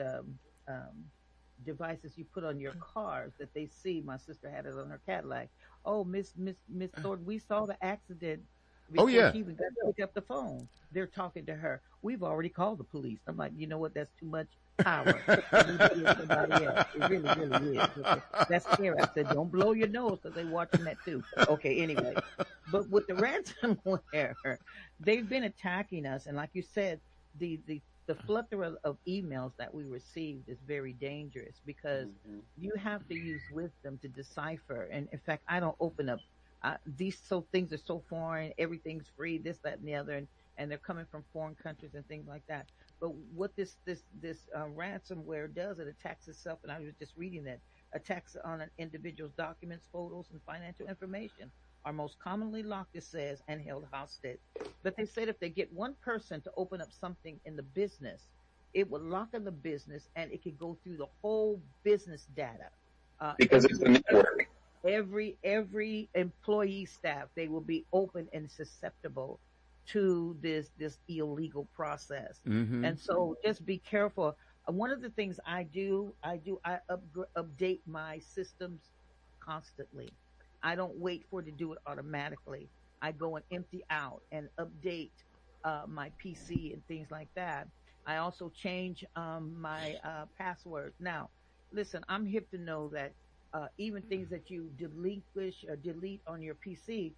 devices you put on your cars that they see. My sister had it on her Cadillac. Oh, Miss Thornton, we saw the accident Oh, before yeah. she even got to pick up the phone. They're talking to her. We've already called the police. I'm like, you know what? That's too much power. Somebody else. It really, really is. Okay. That's scary. I said, don't blow your nose because they're watching that too. Okay, anyway. But with the ransomware, they've been attacking us. And like you said, the plethora of emails that we received is very dangerous because you have to use wisdom to decipher. And in fact, I don't open up things are so foreign. Everything's free, this, that, and the other, and they're coming from foreign countries and things like that. But what this ransomware does, it attacks itself. And I was just reading that attacks on an individual's documents, photos, and financial information are most commonly locked, it says, and held hostage. But they said if they get one person to open up something in the business, it will lock in the business and it could go through the whole business data. Because it's a network. Every employee staff, they will be open and susceptible to this illegal process. And so just be careful. One of the things I update my systems constantly. I don't wait for it to do it automatically. I go and empty out and update my PC and things like that. I also change my password. Now, listen, I'm hip to know that even things that you delinquish or delete on your PC,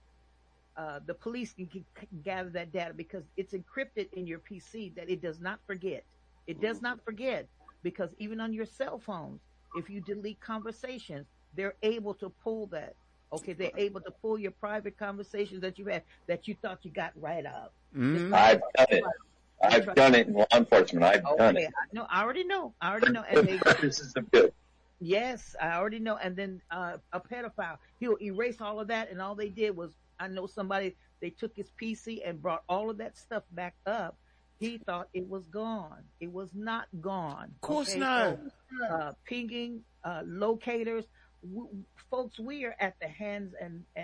the police can gather that data because it's encrypted in your PC that it does not forget. It does not forget because even on your cell phones, if you delete conversations, they're able to pull that. Okay, they're able to pull your private conversations that you had that you thought you got right out. I've done it. I've done it in law enforcement. I've done it. No, I already know. And This is the good. Yes, I already know. And then a pedophile, he'll erase all of that, and all they did was, I know somebody, they took his PC and brought all of that stuff back up. He thought it was gone. It was not gone. Of course not. So, pinging, locators, folks, we are at the hands,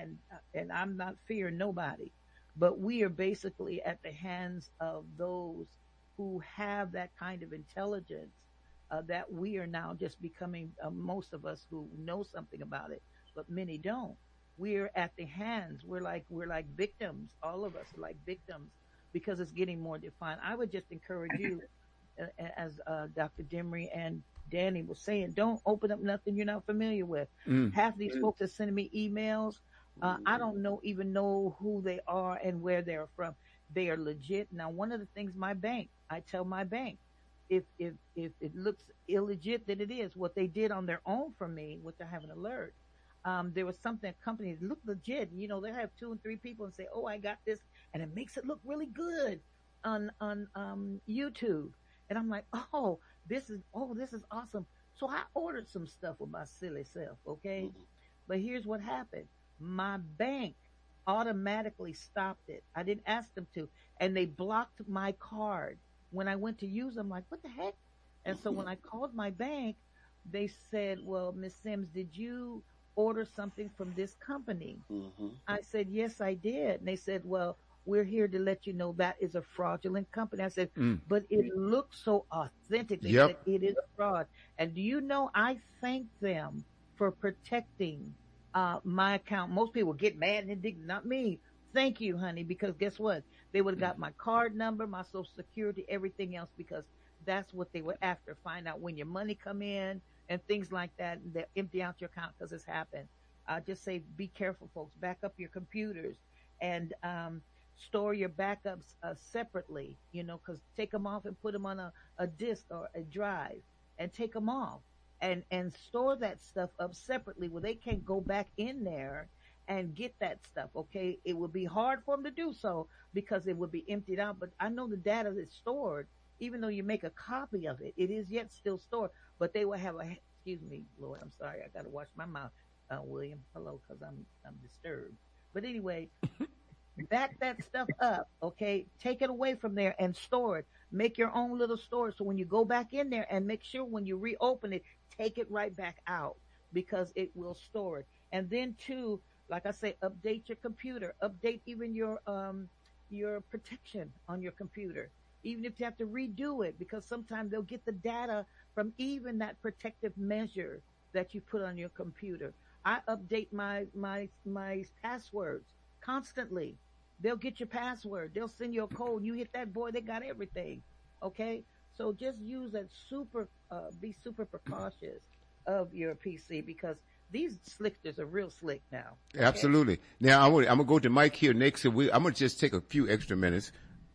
and I'm not fearing nobody, but we are basically at the hands of those who have that kind of intelligence. That we are now just becoming, most of us who know something about it, but many don't. We're at the hands. We're like victims. All of us are like victims because it's getting more defined. I would just encourage you, as Dr. Demery and Danny was saying, don't open up nothing you're not familiar with. Half of these folks are sending me emails. I don't even know who they are and where they're from. They are legit. Now, one of the things I tell my bank, if it looks illegit, then it is. What they did on their own for me, which I have an alert, there was something, companies look legit. You know, they have 2 and 3 people and say, oh, I got this. And it makes it look really good on YouTube. And I'm like, oh, this is awesome. So I ordered some stuff with my silly self. Okay. But here's what happened. My bank automatically stopped it. I didn't ask them to. And they blocked my card. When I went to use them, I'm like, what the heck? And so when I called my bank, they said, well, Miss Sims, did you order something from this company? I said, yes, I did. And they said, well, we're here to let you know that is a fraudulent company. I said, but it looks so authentic. They said it is fraud. And do you know, I thank them for protecting my account. Most people get mad and indignant, not me. Thank you, honey, because guess what? They would have got my card number, my social security, everything else, because that's what they were after. Find out when your money come in and things like that. And they empty out your account because it's happened. I just say, be careful, folks. Back up your computers and store your backups separately, because take them off and put them on a disk or a drive and take them off and store that stuff up separately where they can't go back in there and get that stuff, okay? It would be hard for them to do so because it would be emptied out, but I know the data is stored. Even though you make a copy of it, it is yet still stored, but they will have excuse me, Lord, I'm sorry, I got to wash my mouth, William, hello, because I'm disturbed. But anyway, back that stuff up, okay? Take it away from there and store it. Make your own little storage so when you go back in there, and make sure when you reopen it, take it right back out because it will store it. And then too, like I say, update your computer, update even your protection on your computer. Even if you have to redo it, because sometimes they'll get the data from even that protective measure that you put on your computer. I update my passwords constantly. They'll get your password. They'll send you a code. You hit that, boy, they got everything. Okay? So just use that be super precautious of your PC because these slickers are real slick now. Okay? Absolutely. Now, I'm going to go to Mike here next. I'm going to just take a few extra minutes.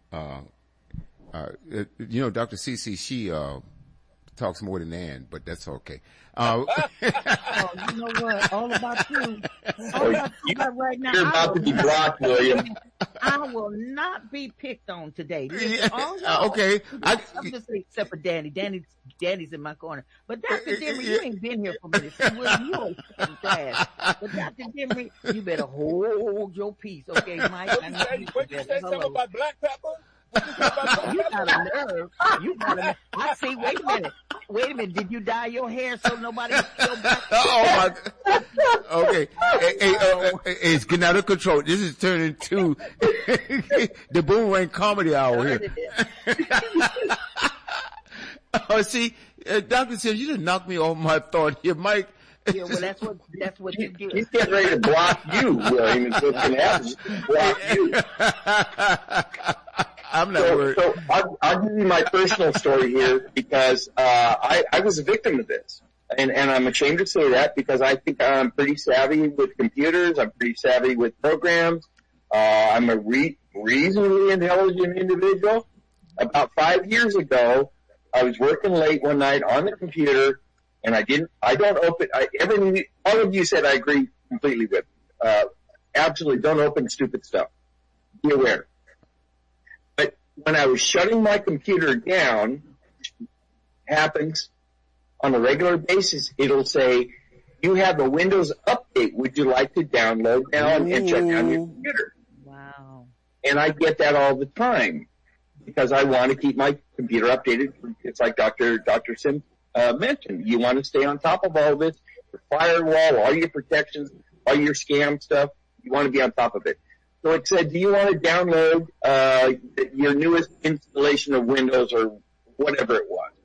Dr. CC, she talks more than Ann, but that's okay. Oh, you know what? All about you. All about you right now. You're about to be blocked, William. I will not be picked on today. Okay. I'm just except for Danny. Danny's in my corner. But Dr. Demery, you ain't been here for me. William, you always fucking trash. But Dr. Demery, you better hold your peace, okay, Mike? What you say something about black pepper? You got a nerve. I see. Wait a minute. Did you dye your hair so nobody can feel back? Oh my God. Okay. Hey, it's getting out of control. This is turning to the Boomerang Comedy Hour here. Oh, see, Dr. Sims, you didn't knock me off my thought here, Mike. Yeah, well, that's what you do. He's getting ready to block you, William. It's what's going to happen. Block you. I'm not worried. So I'll give you my personal story here because I was a victim of this. And I'm ashamed to say that because I think I'm pretty savvy with computers. I'm pretty savvy with programs. I'm a reasonably intelligent individual. About 5 years ago, I was working late one night on the computer, and all of you said I agree completely with. Absolutely, don't open stupid stuff. Be aware. But when I was shutting my computer down, happens on a regular basis, it'll say, you have a Windows update. Would you like to download now and shut down your computer? Wow. And I get that all the time because I want to keep my computer updated. It's like Dr. Sim mentioned. You want to stay on top of all this, your firewall, all your protections, all your scam stuff. You want to be on top of it. So it said, do you want to download your newest installation of Windows or whatever it was?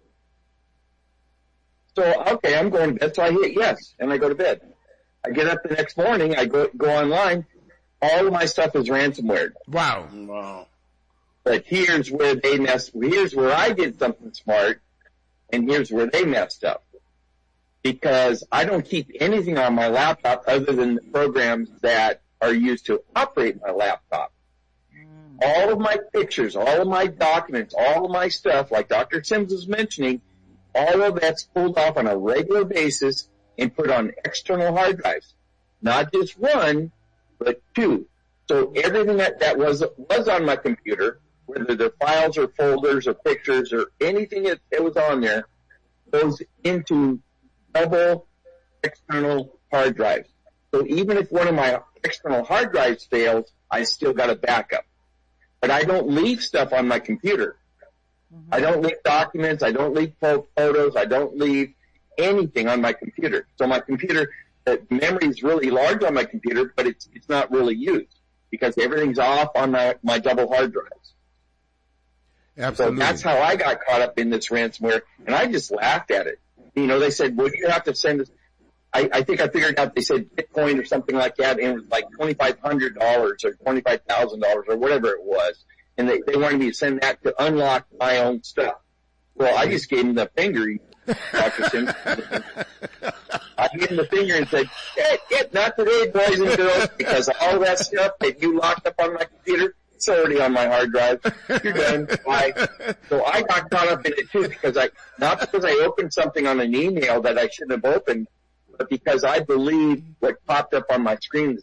So, okay, I'm going to bed. So I hit yes, and I go to bed. I get up the next morning. I go online. All of my stuff is ransomware. Wow. But here's where here's where I did something smart, and here's where they messed up. Because I don't keep anything on my laptop other than the programs that are used to operate my laptop. All of my pictures, all of my documents, all of my stuff, like Dr. Sims was mentioning, all of that's pulled off on a regular basis and put on external hard drives. Not just one, but two. So everything that was on my computer, whether the files or folders or pictures or anything that was on there, goes into double external hard drives. So even if one of my external hard drives fails, I still got a backup. But I don't leave stuff on my computer. Mm-hmm. I don't leave documents. I don't leave photos. I don't leave anything on my computer. So my computer, the memory is really large on my computer, but it's not really used because everything's off on my double hard drives. Absolutely. So that's how I got caught up in this ransomware, and I just laughed at it. You know, they said, well, you have to send us. I think I figured out they said Bitcoin or something like that, and it was like $2,500 or $25,000 or whatever it was. And they wanted me to send that to unlock my own stuff. Well, I just gave them the finger, Dr. Sims. I gave them the finger and said, not today, boys and girls, because all that stuff that you locked up on my computer, it's already on my hard drive. You're done. Bye. So I got caught up in it too not because I opened something on an email that I shouldn't have opened, but because I believed what popped up on my screen that said,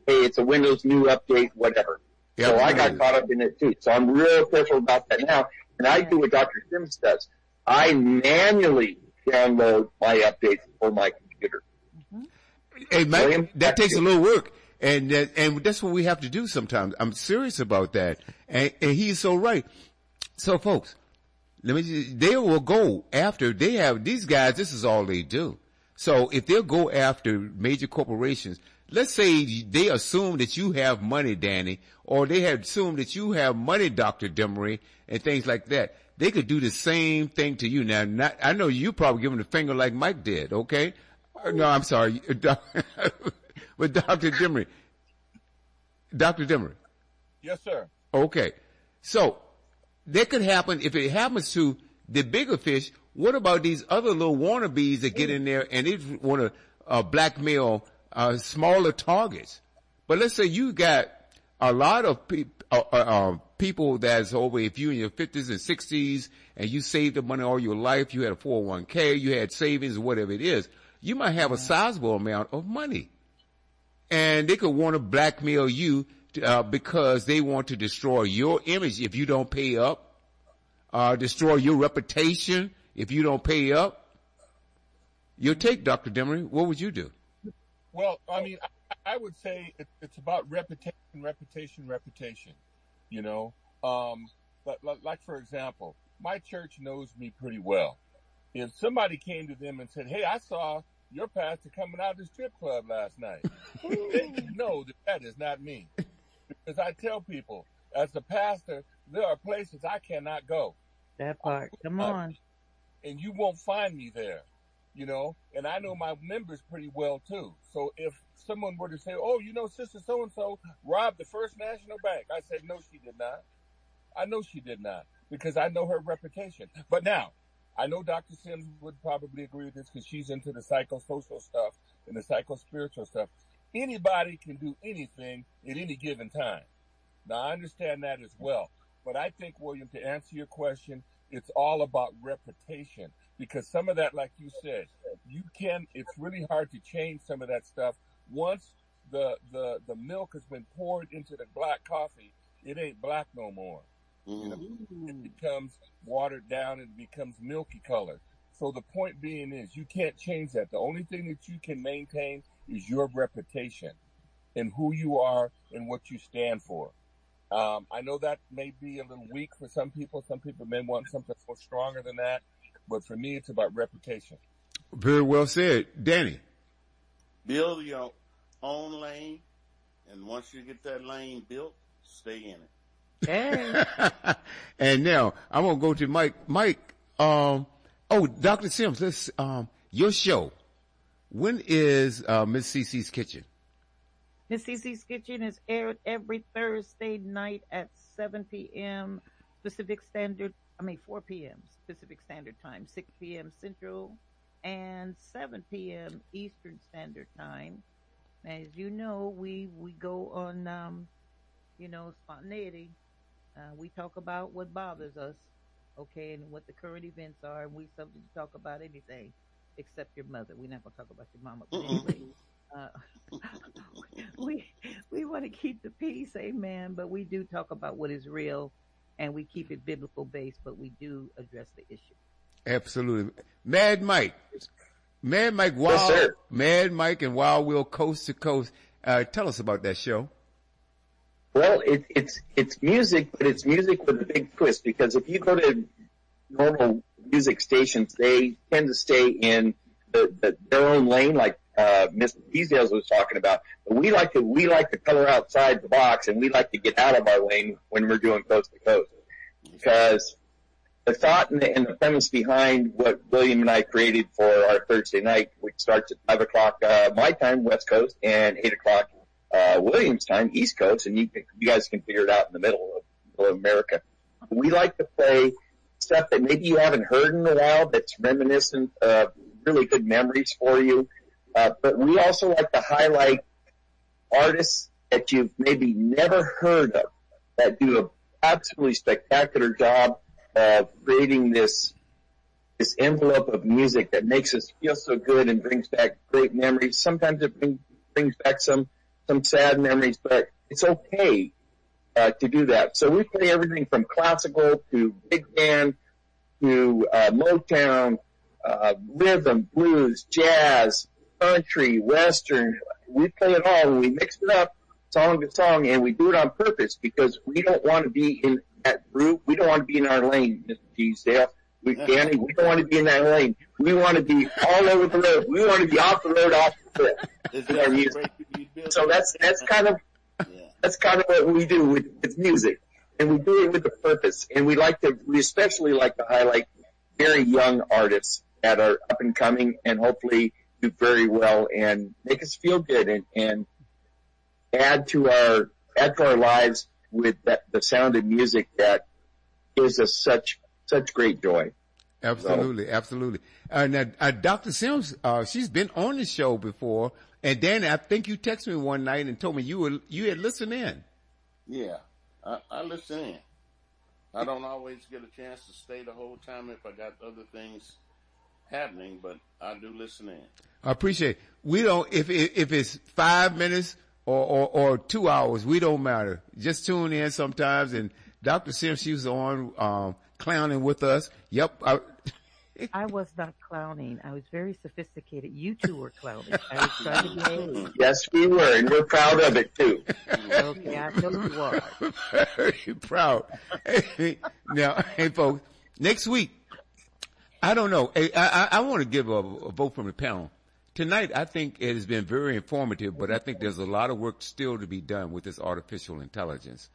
hey, it's a Windows new update, whatever. Yeah, so I got absolutely. caught up in it too. So I'm real careful about that now. And I do what Dr. Sims does. I manually download my updates for my computer. Hey, Mike, William, that takes a little work, and that's what we have to do sometimes. I'm serious about that, and he's so right. So, folks, they will go after these guys. This is all they do. So, if they'll go after major corporations, let's say they assume that you have money, Danny, or they have assumed that you have money, Dr. Demery, and things like that. They could do the same thing to you. Now, I know you probably giving the finger like Mike did, okay? No, I'm sorry. But Dr. Demery. Yes, sir. Okay. So, that could happen. If it happens to the bigger fish, what about these other little wannabes that get in there and they want to blackmail smaller targets? But let's say you got a lot of people that's over, if you in your 50s and 60s and you saved the money all your life, you had a 401k, you had savings, whatever it is, you might have a sizable amount of money. And they could want to blackmail you because they want to destroy your image if you don't pay up, destroy your reputation if you don't pay up. Your take, Dr. Demery, what would you do? Well, I mean, I would say it's about reputation. You know, but like for example, my church knows me pretty well. If somebody came to them and said, "Hey, I saw your pastor coming out of the strip club last night," then you know that is not me, because I tell people, as a pastor, there are places I cannot go. That part. Come on. And you won't find me there. You know, and I know my members pretty well too. So if someone were to say, "Oh, you know, Sister So-and-so robbed the First National Bank," I said, "No, she did not. I know she did not, because I know her reputation." But now, I know Dr. Sims would probably agree with this because she's into the psychosocial stuff and the psychospiritual stuff. Anybody can do anything at any given time. Now, I understand that as well. But I think, William, to answer your question, it's all about reputation. Because some of that, like you said, it's really hard to change some of that stuff. Once the milk has been poured into the black coffee, it ain't black no more. You know, it becomes watered down and it becomes milky colored. So the point being is, you can't change that. The only thing that you can maintain is your reputation and who you are and what you stand for. I know that may be a little weak for some people. Some people may want something more stronger than that. But for me, it's about reputation. Very well said. Danny. Build your own lane, and once you get that lane built, stay in it. Hey. And now, I'm going to go to Mike. Mike, Dr. Sims, your show. When is Miss CC's Kitchen? Miss CC's Kitchen is aired every Thursday night at 7 p.m. 4 p.m. Pacific Standard Time, 6 p.m. Central, and 7 p.m. Eastern Standard Time. As you know, we go on, spontaneity. We talk about what bothers us, okay, and what the current events are, and we subject to talk about anything except your mother. We're not going to talk about your mama, but anyway, we want to keep the peace, amen, but we do talk about what is real, and we keep it biblical based, but we do address the issue. Absolutely. Mad Mike, Wild, Yes, sir. Mad Mike and Wild Will Coast to Coast. Tell us about that show. Well, it's music, but it's music with a big twist, because if you go to normal music stations, they tend to stay in their own lane, like Mr. Diesels was talking about. But we like to color outside the box, and we like to get out of our lane when we're doing coast to coast. Because the thought and the premise behind what William and I created for our Thursday night, which starts at 5 o'clock my time, West Coast, and 8 o'clock William's time, East Coast, and you guys can figure it out in the middle of America. We like to play stuff that maybe you haven't heard in a while, that's reminiscent of really good memories for you. But we also like to highlight artists that you've maybe never heard of, that do an absolutely spectacular job of creating this envelope of music that makes us feel so good and brings back great memories. Sometimes it brings back some some sad memories, but it's okay to do that. So we play everything from classical to big band to Motown, rhythm, blues, jazz, country, western. We play it all, and we mix it up song to song, and we do it on purpose because we don't want to be in that group. We don't want to be in our lane, Mr. Teasdale. Danny, we don't want to be in that lane. We want to be all over the road. We want to be off the road, off the cliff with our music. So that's kind of what we do with music, and we do it with a purpose. And we especially like to highlight very young artists that are up and coming, and hopefully do very well and make us feel good and add to our lives with the sound of music that gives us such great joy. Absolutely, absolutely. Now, Dr. Sims, she's been on the show before, and Danny, I think you texted me one night and told me you had listened in. Yeah, I listen in. I don't always get a chance to stay the whole time if I got other things happening, but I do listen in. I appreciate it. We don't, if it's 5 minutes or 2 hours, we don't matter. Just tune in sometimes, and Dr. Sims, she was on, clowning with us. Yep. I was not clowning. I was very sophisticated. You two were clowning. I was trying to behave. Yes, we were, and we're proud of it too. Okay, I know you are. Very proud. Now, hey folks, next week, I don't know. I want to give a vote from the panel. Tonight, I think it has been very informative, but I think there's a lot of work still to be done with this artificial intelligence.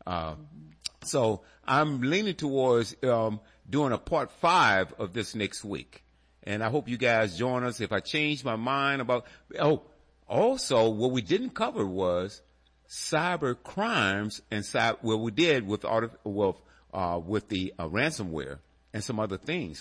So I'm leaning towards doing a part 5 of this next week. And I hope you guys join us. If I change my mind about, also what we didn't cover was cyber crimes and what we did with the ransomware and some other things.